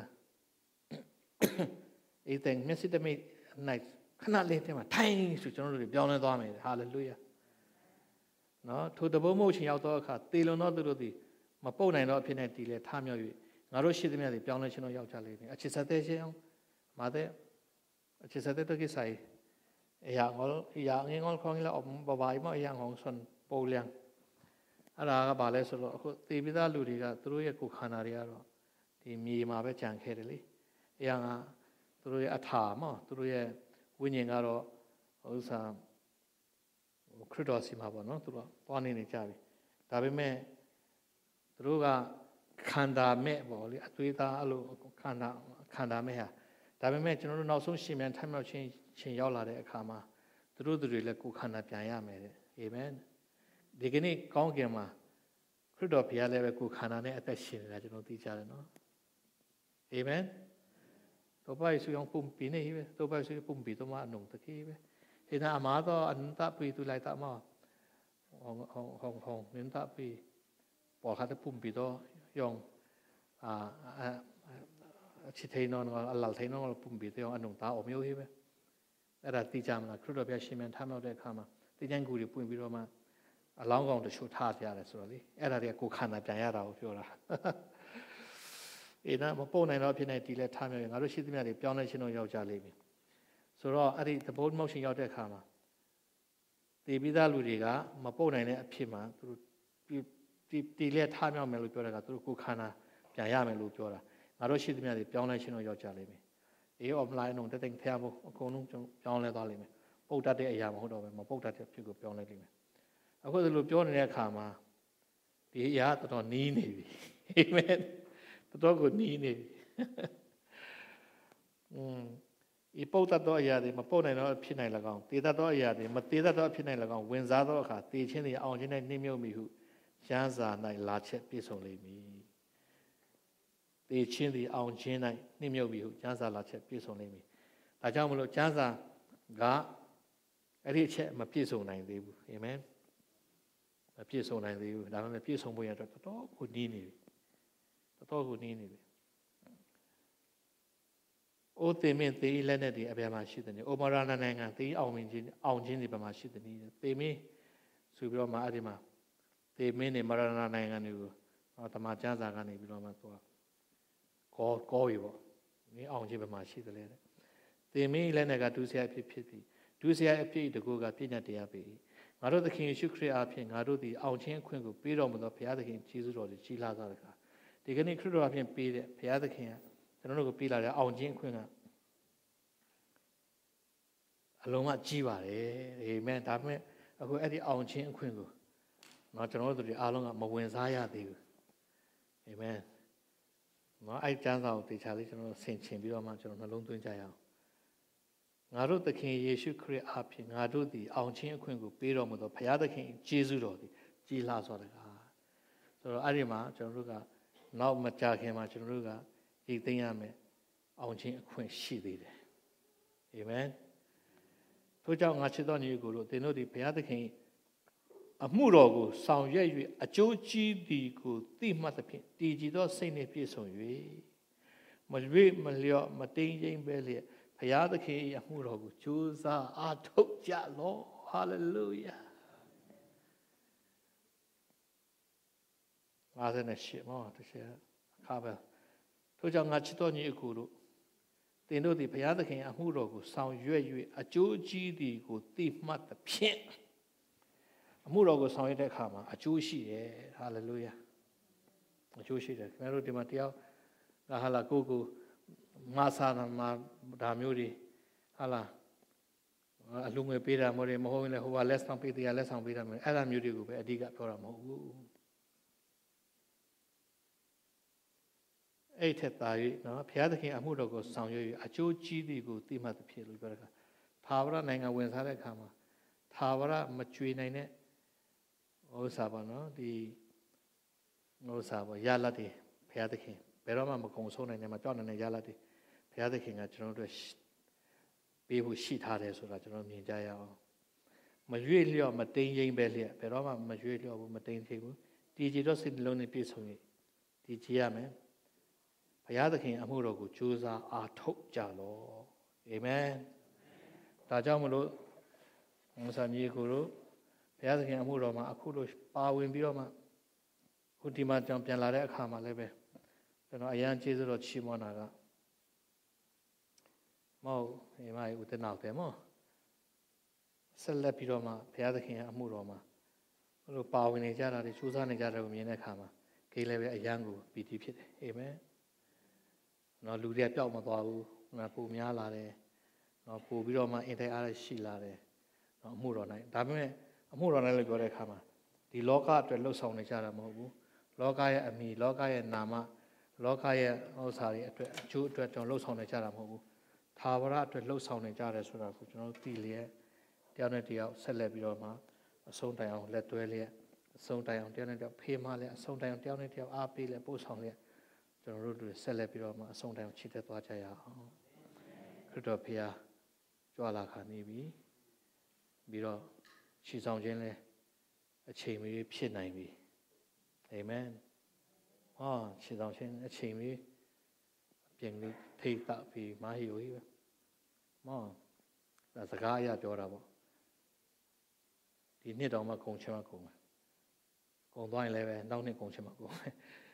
อีแต่งมีสิ่งที่ไม่ในขณะเล็กที่มาไทยสุดจนเราเปลี่ยนเลยตัวไม่ฮาเลลูยาเนาะทุกตัวมุกสิ่งเอาตัวขาตีลงน้อตัวดีมาปูในเราเพียงในตีเลยทำอยู่งานรู้สิ่งที่ไม่ได้เปลี่ยนเลยสิ่งที่เราจะเลยอาชีพสัตย์เชี่ยงมาเถอะอาชีพสัตย์ตัวกี่ใส่อย่างงี้งอของเราออกบ่ายมาอย่างของส่วนปูเลี้ยงอะไรก็บาเลยสุดตีบิดาลูดีก็ตัวยังกุขนารีอะไรที่มีมาเป็นจังแค่เลยอย่างตัวยังอัฐามอ่ะตัวยังวิญญาณก็อุตส่าห์คริสต์สิมาบ่เนาะตัวตอนนี้นี่จ้าบิแต่เป็นแม่ตัวก็ขันดาแม่บ่เลยตัวตาอลูขันดาแม่ฮะแต่เป็นแม่จนเราเอาส่งชิมยันทำเอาชิงยาวลาเด็กขามาตัวเลยกูขันดาเปียยาแม่เลยเอเมนเด็กนี่ก้องเกี่ยมาคริสต์พิจารณากูขันดาเนี่ยแต่ชินแล้วจนเราตีจาเลยเนาะเอเมนตัวไปสุยองปุ่มปีนี่เว้ยตัวไปสุยปุ่มปีตัวมาหนุ่มตะกี้เว้ยเห็นอามาตัวอันตะปีตัวไรตะมาของเน้นตะปีปอดขาดปุ่มปีตัวยองชิดเทนอนก็หลับเทนอนก็ปุ่มปีตัวยองอันหนุ่มตาอมอยู่เว้ยแต่ละตีจามนะครูดอกเบี้ยชิมยันทำเอาได้ข้ามาตีจังกูดิปุ่มปีตัวมาหลังกองจะชุดท่าที่อะไรสุดเลยอะไรเรียกกูขันอะไรอย่างเราเพื่อละนะมาปูในเราเพียงในตีเล็กทำอย่างเราชิดที่มีอะไรเปลี่ยนในชิ้นเราจะเลยสุดแล้วอะไรแต่พูดมั่งสิ่งเราได้ข้ามาตีบิดาลูดีก็มาปูในเนี่ยพิมาตัวตีเล็กทำอย่างไม่รู้เปล่าก็ตัวกูขันอะไรอย่างไม่รู้เปล่าเราชิดที่มีอะไรเปลี่ยนในชิ้นเราจะเลยออฟไลน์น้องแต่แต่งเทียบคนนู้นจงเปลี่ยนเลยตอนนี้ปูตัดได้อย่างมันเขาดูมาปูตัดเทียบพี่กูเปลี่ยนเลยเลยเอาคนตัวเปลี่ยนเนี่ยข้ามาตียาตัวนี้นี่เอเมนตัวกูนี่อีปูตัดตัวอย่างนี้มาปูในเราพินัยละกองตีตัดตัวอย่างนี้มาตีตัดตัวพินัยละกองเว้นซาตัวขาตีเช่นนี้เอาเช่นนี้นิมิตมีหูช่างซาในลาเชปิส่งเลยมีตีเช่นนี้เอาเช่นนี้นิมิตมีหูช่างซาลาเชปิส่งเลยมีแต่เจ้ามันรู้ช่างซาก็อะไรเช่มาปิส่งในดีบุเห็นไหมมาปิส่งในดีบุแต่มันปิส่งบุญอย่างตัวกูนี่ตัวกูนี่โอเตเมนตีเล่นเนี่ยดีอภิมาชิดนี่โอมารานาเนี่ยงานตีเอาจริงดีประมาชิดนี่เตเมสุบิโรมาอธิมาเตเมเนี่ยมารานาเนี่ยงานอยู่ธรรมะจ้าจากกันนี่บิโรมาตัวก้อยบ่นี่เอาจริงประมาชิดเลยเตเมเล่นเนี่ยก็ดูเสียผิดดูเสียผิดตะกูก็พิจารณาไปงานเราตะคิงชุกเรียอาพิงานเราที่เอาจริงคุณกูปีเราหมดแล้วพยาตะคิงจีสุโรดิจีลาซาเลยค่ะဒီကနေ့ခရစ်တော်အပြင်ပေးတဲ့ဘုရားသခင်ကကျွန်တော်တို့ကိုပေးလာတဲ့အောင်ခြင်းခွင့်ကအလုံးမကြီးပါတယ်အာမင်ဒါပေမဲ့အခုအဲ့ဒီအောင်ခြင်းအခွင့်ကိုနော်ကျွန်တော်တို့တွေအားလုံးကမဝင်စားရသေးဘူးအာမင်နော်အဲ့ကျမ်းစာကိုတေချာလေးကျွန်တော်ဆင်ခြင်ပြီးတော့မှကျွန်တော်နှလုံးသွင်းကြရအောင်ငါတို့သခင်ယေရှုခရစ်အပြင်ငါတို့ဒီအောင်ခြင်းအခွင့်ကိုပေးတော်မူသောဘုရားသခင်ကျေးဇူးတော်ဒီကြီးလာစွာတကားဆိုတော့အဲ့ဒီမှာကျွန်တော်တို့ကနောက်မကြခင်မှာကျွန်တော်တို့ကဤသိမ်းရမယ်အောင်ခြင်းအခွင့်ရှိသေးတယ်အာမင်ထို့ကြောင့်ငါချစ်တော်ညီကိုတို့သင်တို့ဒီဘုရားသခင်အမှုတော်ကိုဆောင်ရွက်၍အကျိုးကြီးသည်ကိုသိမှတ်သဖြင့်တည်ကြည်သောစိတ်နှင့်ပြည့်စုံ၍မရွေ့မလျော့မတိမ်ကျိန်ပဲလျက်ဘုရားသခင်၏အမှုတော်ကိုကြိုးစားအားထုတ်ကြလောဟာလေလုယာ58မောတရှိခါပဲထို့ကြောင့်ငါချစ်တော်ညီအကိုတို့သင်တို့သည်ဘုရားသခင်အမှုတော်ကိုဆောင်ရွက်၍အကျိုးကြီးသည်ကိုသိမှတ်သဖြင့်အမှုတော်ကိုဆောင်ရွက်တဲ့အခါမှာအကျိုးရှိတယ်ဟာလေလုယာအကျိုးရှိတယ်ခင်ဗျားတို့ဒီမှာတရားဟာလာကိုမဆာနာမှာဒါမျိုးတွေဟာလာအလူငွေပေးတာမဟုတ်ဘူးလေဟိုကလက်ဆောင်ပေးတရားလက်ဆောင်ပေးတာမျိုးအဲ့ဒါမျိုးတွေကိုပဲအဓိကပြောတာမဟုတ်ဘူးအဲ့ထက်သာ၍နော်ဘုရားသခင်အမှုတော်ကိုဆောင်ရွက်၍အကျိုးကြီးသည်ကိုသိမှတ်သဖြင့်လို့ပြောတဲ့အခါသာဝရနိုင်ငံဝင်စားတဲ့အခါမှာသာဝရမကြွေနိုင်တဲ့ဥစ္စာပေါ့နော်ဒီဥစ္စာပေါ့ရလတ်တွေဘုရားသခင်ဘယ်တော့မှမကုံဆုံးနိုင်တယ်မပြောင်းနိုင်တဲ့ရလတ်တွေဘုရားသခင်ကကျွန်တော်တို့ပေးဖို့ရှိထားတယ်ဆိုတာကျွန်တော်မြင်ကြရအောင်မရွေ့လျော့မတိမ်ရင်ပဲလျက်ဘယ်တော့မှမရွေ့လျော့ဘူးမတိမ်သေးဘူးတည်ကြည်တော့စိတ်နှလုံးနဲ့ပြည့်စုံ၍တည်ကြည်ရမယ်ဘုရားသခင်အမှုတော်ကိုကြိုးစားအားထုတ်ကြလော့အာမင်ဒါကြောင့်မလို့မဆာမြေကိုတို့ဘုရားသခင်အမှုတော်မှာအခုလိုပါဝင်ပြီးတော့မှခုဒီမှာကြောင်ပြန်လာတဲ့အခါမှာလည်းပဲကျွန်တော်အရန်ကျေးဇူးတော်ချီးမွမ်းတာကမဟုတ်ဒီမှာဦးတနောက်တယ်မောဆက်လက်ပြီးတော့မှဘုရားသခင်ရဲ့အမှုတော်မှာဘလို့ပါဝင်နေကြတာတွေစူးစမ်းနေကြတယ်ကိုမြင်တဲ့အခါမှာကိလည်းပဲအရန်ကိုပီတိဖြစ်တယ်အာမင်နော်လူတွေကပျောက်မသွားဘူးနော်ပုံများလာတယ်နော်ပို့ပြီးတော့မှအင်တိုက်အားရရှိလာတယ်နော်အမှုတော်နိုင်ဒါပေမဲ့အမှုတော်နိုင်လို့ပြောတဲ့အခါမှာဒီလောကအတွက်လှုပ်ဆောင်နေကြတာမဟုတ်ဘူးလောကရဲ့အမိလောကရဲ့နာမလောကရဲ့ဥစ္စာတွေအတွက်အကျိုးအတွက်ကျွန်တော်လှုပ်ဆောင်နေကြတာမဟုတ်ဘူးသာဝရအတွက်လှုပ်ဆောင်နေကြတယ်ဆိုတာကိုကျွန်တော်တို့သိလျက်တယောက်နဲ့တယောက်ဆက်လက်ပြီးတော့မှအဆုံးတိုင်အောင်လက်တွဲလျက်အဆုံးတိုင်အောင်တယောက်နဲ့တယောက်ဖေးမလျက်အဆုံးတိုင်အောင်တယောက်နဲ့တယောက်အားပေးလျက်ပို့ဆောင်လျက်ကျွန်တော်တို့တွေဆက်လက်ပြီးတော့မှအဆုံးတိုင်အောင်ချီတက်သွားကြရအောင်ခရစ်တော်ဖခင်ကြွလာခါနေပြီပြီးတော့ချီဆောင်ခြင်းလဲအချိန်မီဖြစ်နိုင်ပြီအာမင်ချီဆောင်ခြင်းအချိန်မီပြင်ပြီးထိတ်တာပြီးမဟီယိုကြီးပဲဒါစကားအရပြောတာပေါ့ဒီနှစ်တောင်မှကုန်ချင်မှကုန်မယ်ကုန်သွားရင်လည်းပဲနောက်နှစ်ကုန်ချင်မှကုန်မယ်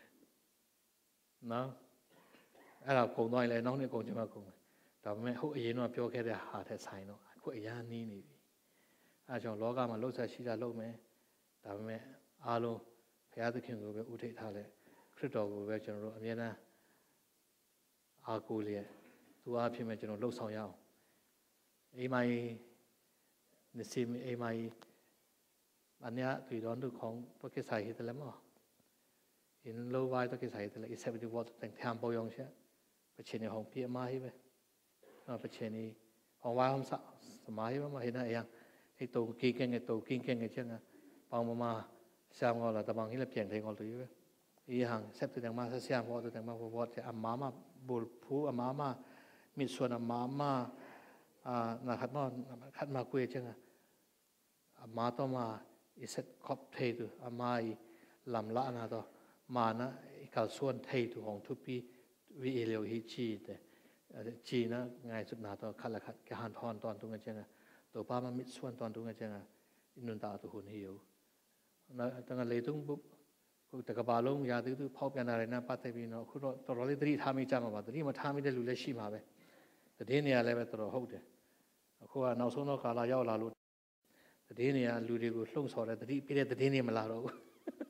နော်အဲ့ဒါကုန်သွားရင်လည်းနောက်နှစ်ကုန်ချင်မှကုန်မယ်ဒါပေမဲ့ဟုတ်အရင်တော့ပြောခဲ့တဲ့ဟာထက်ဆိုင်တော့အခုအရာနီးနေပြီအဲကြောင့်လောကမှာလှုပ်ဆက်ရှိတာလှုပ်မယ်ဒါပေမဲ့အားလုံးဘုရားသခင်ကိုပဲဥထိတ်ထားလဲခရစ်တော်ကိုပဲကျွန်တော်တို့အမြဲတမ်းအားကိုးလျက်သူအားဖြင့်ပဲကျွန်တော်လှုပ်ဆောင်ရအောင်အိမ်မိုင်းနေစီအိမ်မိုင်းอันเนี้ยตุยร้อนดูของตัวกิจสายเหตุแล้วมั้งอินโลวายตัวกิจสายเหตุแล้วอีเซฟดีวอตแต่งแถมปอยองเช่ประเชนในห้องพี่มาให้ไปประเชนนี้ห้องว่าห้องสมัยมาเห็นอะไรยังไอ้ตัวกินเก่งไอ้ตัวกินเก่งไอ้เช่นไงบางมาเสียงก็แล้วแต่บางที่เราเปลี่ยนเพลงก็ตัวอยู่ไปอีห่างเซฟตัวแต่งมาเสียงพอตัวแต่งมาพอจะอามาบุลผู้อามามีส่วนอามานะขัดมาคุยเช่นไงอามาต่อมาอีเสร็จครบเทตุอามาลำละนะต่อมานะการส่วนเทตุของทุกปีวิเอเลวฮิจีแต่จีนะง่ายสุดนะต่อขัดละขัดแกหันทอนตอนตรงกันเช่นไงตัวป้ามันมิดส่วนตอนตรงกันเช่นไงอินุนตาตัวหุ่นหิวนะตั้งแต่เลยต้องปุ๊บแต่กบาลงยาตื้อพ่อเป็นอะไรนะป้าเทวีเนาะคุณตัวเราเลยตรีทำไม่จำมาบ้างตรีมาทำไม่ได้รู้เลยชีมาไปแต่เดี๋ยวนี้อะไรไปตัวเราหูเด้คุณว่าเราส่งนกกาลายาวลาลุဒီနေရာလူတွေကိုလှုံ့ဆော်တဲ့တတိပြည့်တဲ့တည်နေမလာတော့ဘူး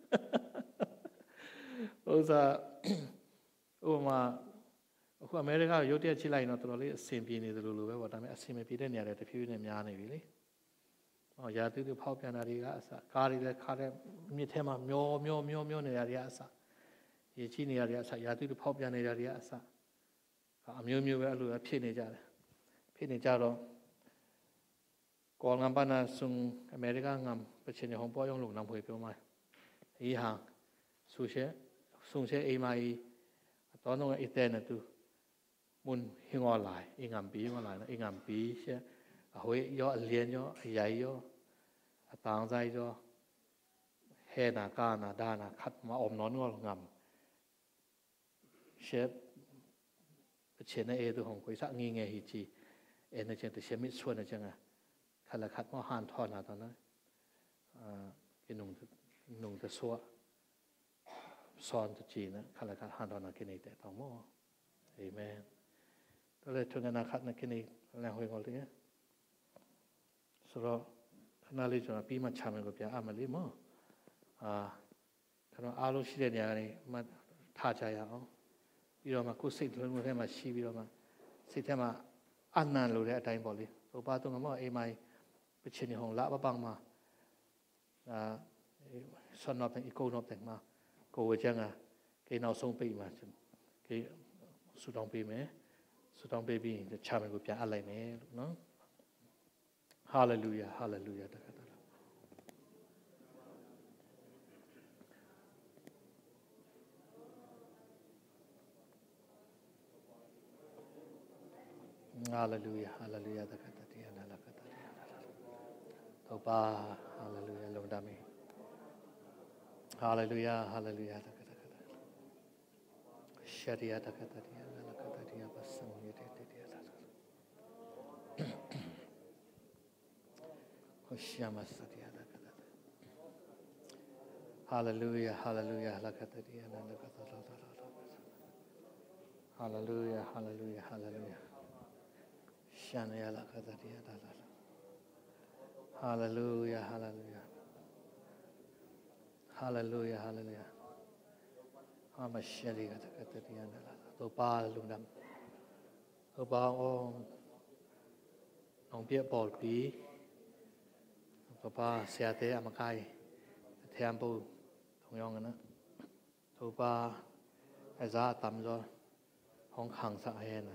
ဥစ္စာဥပမာအခုအမေရိကရုတ်တရက်ချိလိုက်တော့တော်တော်လေးအဆင်ပြေနေတယ်လို့ပဲပေါ့ဒါပေမဲ့အဆင်မပြေတဲ့နေရာတွေတဖြည်းဖြည်းနဲ့များနေပြီလေရာသီဖောက်ပြန်တာတွေကအစကားတွေလည်းခါတဲ့မြစ်ထဲမှာမျောနေရတွေကအစရေချိနေရတွေကအစရာသီဖောက်ပြန်နေရတွေကအစအမျိုးမျိုးပဲအဲ့လိုဖြစ်နေကြတယ်ဖြစ်နေကြတော့ก่อนงานปานาซุงอเมริกางามประเทศของพ่อยงหลงนำหวยเปียวมาอีห่างสุเชซุงเชเอมาอีตอนนั้นอีเตนตูมุนหิงอลายอีงามปีงอลายนะอีงามปีเชหวยย่อเลียนย่อใหญ่ย่อต่างใจย่อเฮนากานาดานาคัดมาอมนอนงองามเชประเทศนั้นเอตัวของกุยสักงี้ไงฮิจีเอ็นเจนตัวเชมิส่วนนะจังไงขัดละขัดมาหันทอดนะตอนนั้นกินนุ่งจะซัวซ้อนจะจีนะขัดละขัดหันทอดนะกินอีแต่ต่อหม้อเอเมนก็เลยชนกันนะขัดนะกินอีแรงหวยงอเลยสุดขณะนี้จนปีมันชามันก็เปียอามาลีมั้งขณะอารมณ์สิ่งเดียวกันมาท่าใจเอาပြီးတော့မှကိုယ်စိတ်လုံးထဲမှာရှိပြီးတော့မှစိတ်ထဲမှာအနန္တလို့တဲ့အတိုင်းပေါ့လေตัวป้าตรงนั้นว่าไม่ไปเชิญของละบ้าบังมาสนอบแต่งอีโก้นอบแต่งมาโกวจังเกยนเอาส่งปีมาเกยสุดองปีไหมสุดองปีบีจะชามันกูเปียอะไรไหมเนาะฮาเลลูยาฮาเลลูยาฮาเลลูยาฮาเลลูยาตะกัตติยานาลกัตติยานาตัวป้าฮาเลลูยาลงดามีฮาเลลูยาฮาเลลูยาตะกัตติยาชาริยาตะกัตติยานาลกัตติยาปัสสังยเตติยาตะโคชิยามัสติยาตะกัตติฮาเลลูยาฮาเลลูยาลกัตติยานาลกัตติยาฮาเลลูยาฮาเลลูยาฮาเลลูยาShana la kataria da la. Hallelujah, hallelujah. Hallelujah, hallelujah. Amashari kataria da la. To pa lungdam. To pa ong nong pia bol pi. To pa sia te amakai. Thiam pu thong yong na. To pa za tam zo hong khang sa he na.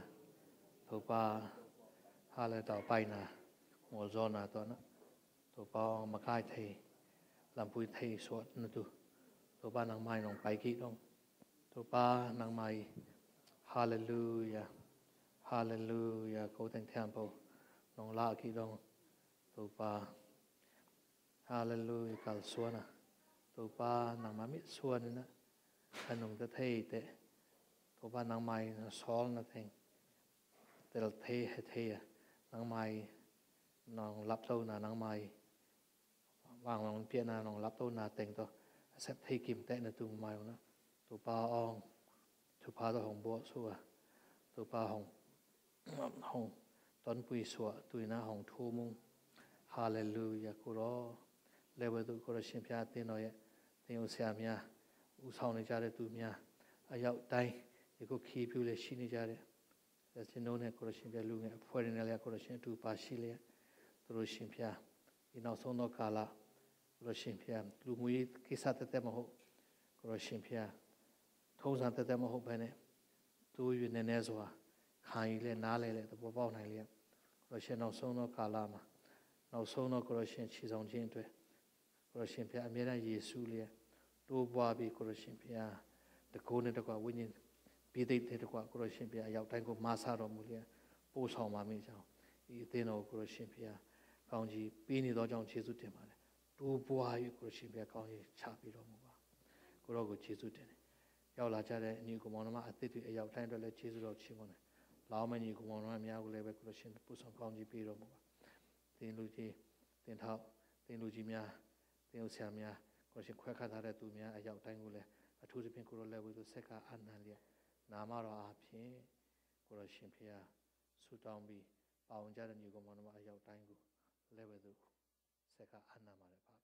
To paฮาเลต่อไปนะหัวโซนนะตัวนั้นตัวปองมาค่ายเทลำพุยเทสวดนั่นตัวป้านางไม้ลงไปกี่ต้องตัวป้านางไม้ฮาเลลูยาฮาเลลูยาโกเตนเทียมโปลงลากี่ต้องตัวป้าฮาเลลูยากัลสวนนะตัวป้านางมามิสวนนะขนมจะเทเตตัวป้านางไม้ซอลนะเองแต่เราเทให้เทนางไม้น้องรับเต้านางไม้วางลงเปียนาน้องรับเต้านาเต็งตัวเสพที่กิมเตะในตัวไม้นะตัวปลาอ่องตัวปลาตัวของบัวสัวตัวปลาของต้นปุยสัวตัวน้าของทูมุงฮาเลลูยากุโรเลวตัวกุโรชิมพิอาเตนอยเตนอุเซียมียอุสาวในจาร์ตัวมียอายาวไตยังก็ขี้พิวเลชินิจาร์แต่ฉันโน้นเนี่ยกุโรชิมพิอาลุงเนี่ยพอดีนั่นแหละกุโรชิมตัวปลาชิเลียกุโรชิมพิอาอินาโซโนกาลากุโรชิมพิอาลูมุยกิสัตเตมโหกุโรชิมพิอาทุกสันเตมโหไปเนี่ยตัวอยู่ในเนสวาขายเลยน้าเลยตัวเบาๆไหนเลยกุโรชิมนาโซโนกาลามานาโซโนกุโรชิมชีสองจินด้วยกุโรชิมพิอามีอะไรเยซูเลยตัวบัวบีกุโรชิมพิอาตะโกนตะกว่าวิญญาณปีติเตะกว่ากุโรชิมพิอาอยากแต่งกุมาซาโรมุลีปูสาวมาไม่เจ้าอีเตนเอากุโรชิมพิอากองจีปีนี้ตัวจังเชื่อสุดเต็มมาเลยตัวบัวอยู่กุโรชิมพิอากองจีชาปีโรมุบ้ากุโรกุเชื่อสุดเต็มยาวหลายใจเลยนี่กุมองมาอัติตุอยากแต่งตัวเลยเชื่อสุดเราชิมมันเลยลาวมันนี่กุมองมามีอะไรเลยไปกุโรชิมปูสาวกองจีปีโรมุบ้าเต็นลูจีเต็นเท้าเต็นลูจีมีเต็นอุเสียมีกุโรชิมคว้าขาดอะไรตัวมีอยากแต่งกูเลยทุกที่เป็นกุโรเลยวิตัวเสกอันนั้นเลยนามาเราอาพีกุโรชิมพิอาสุดองบีป่าวจาร์นี่กุมองมาอยากแต่งกูเลยวิตัวเสกอันนั้นมาเลย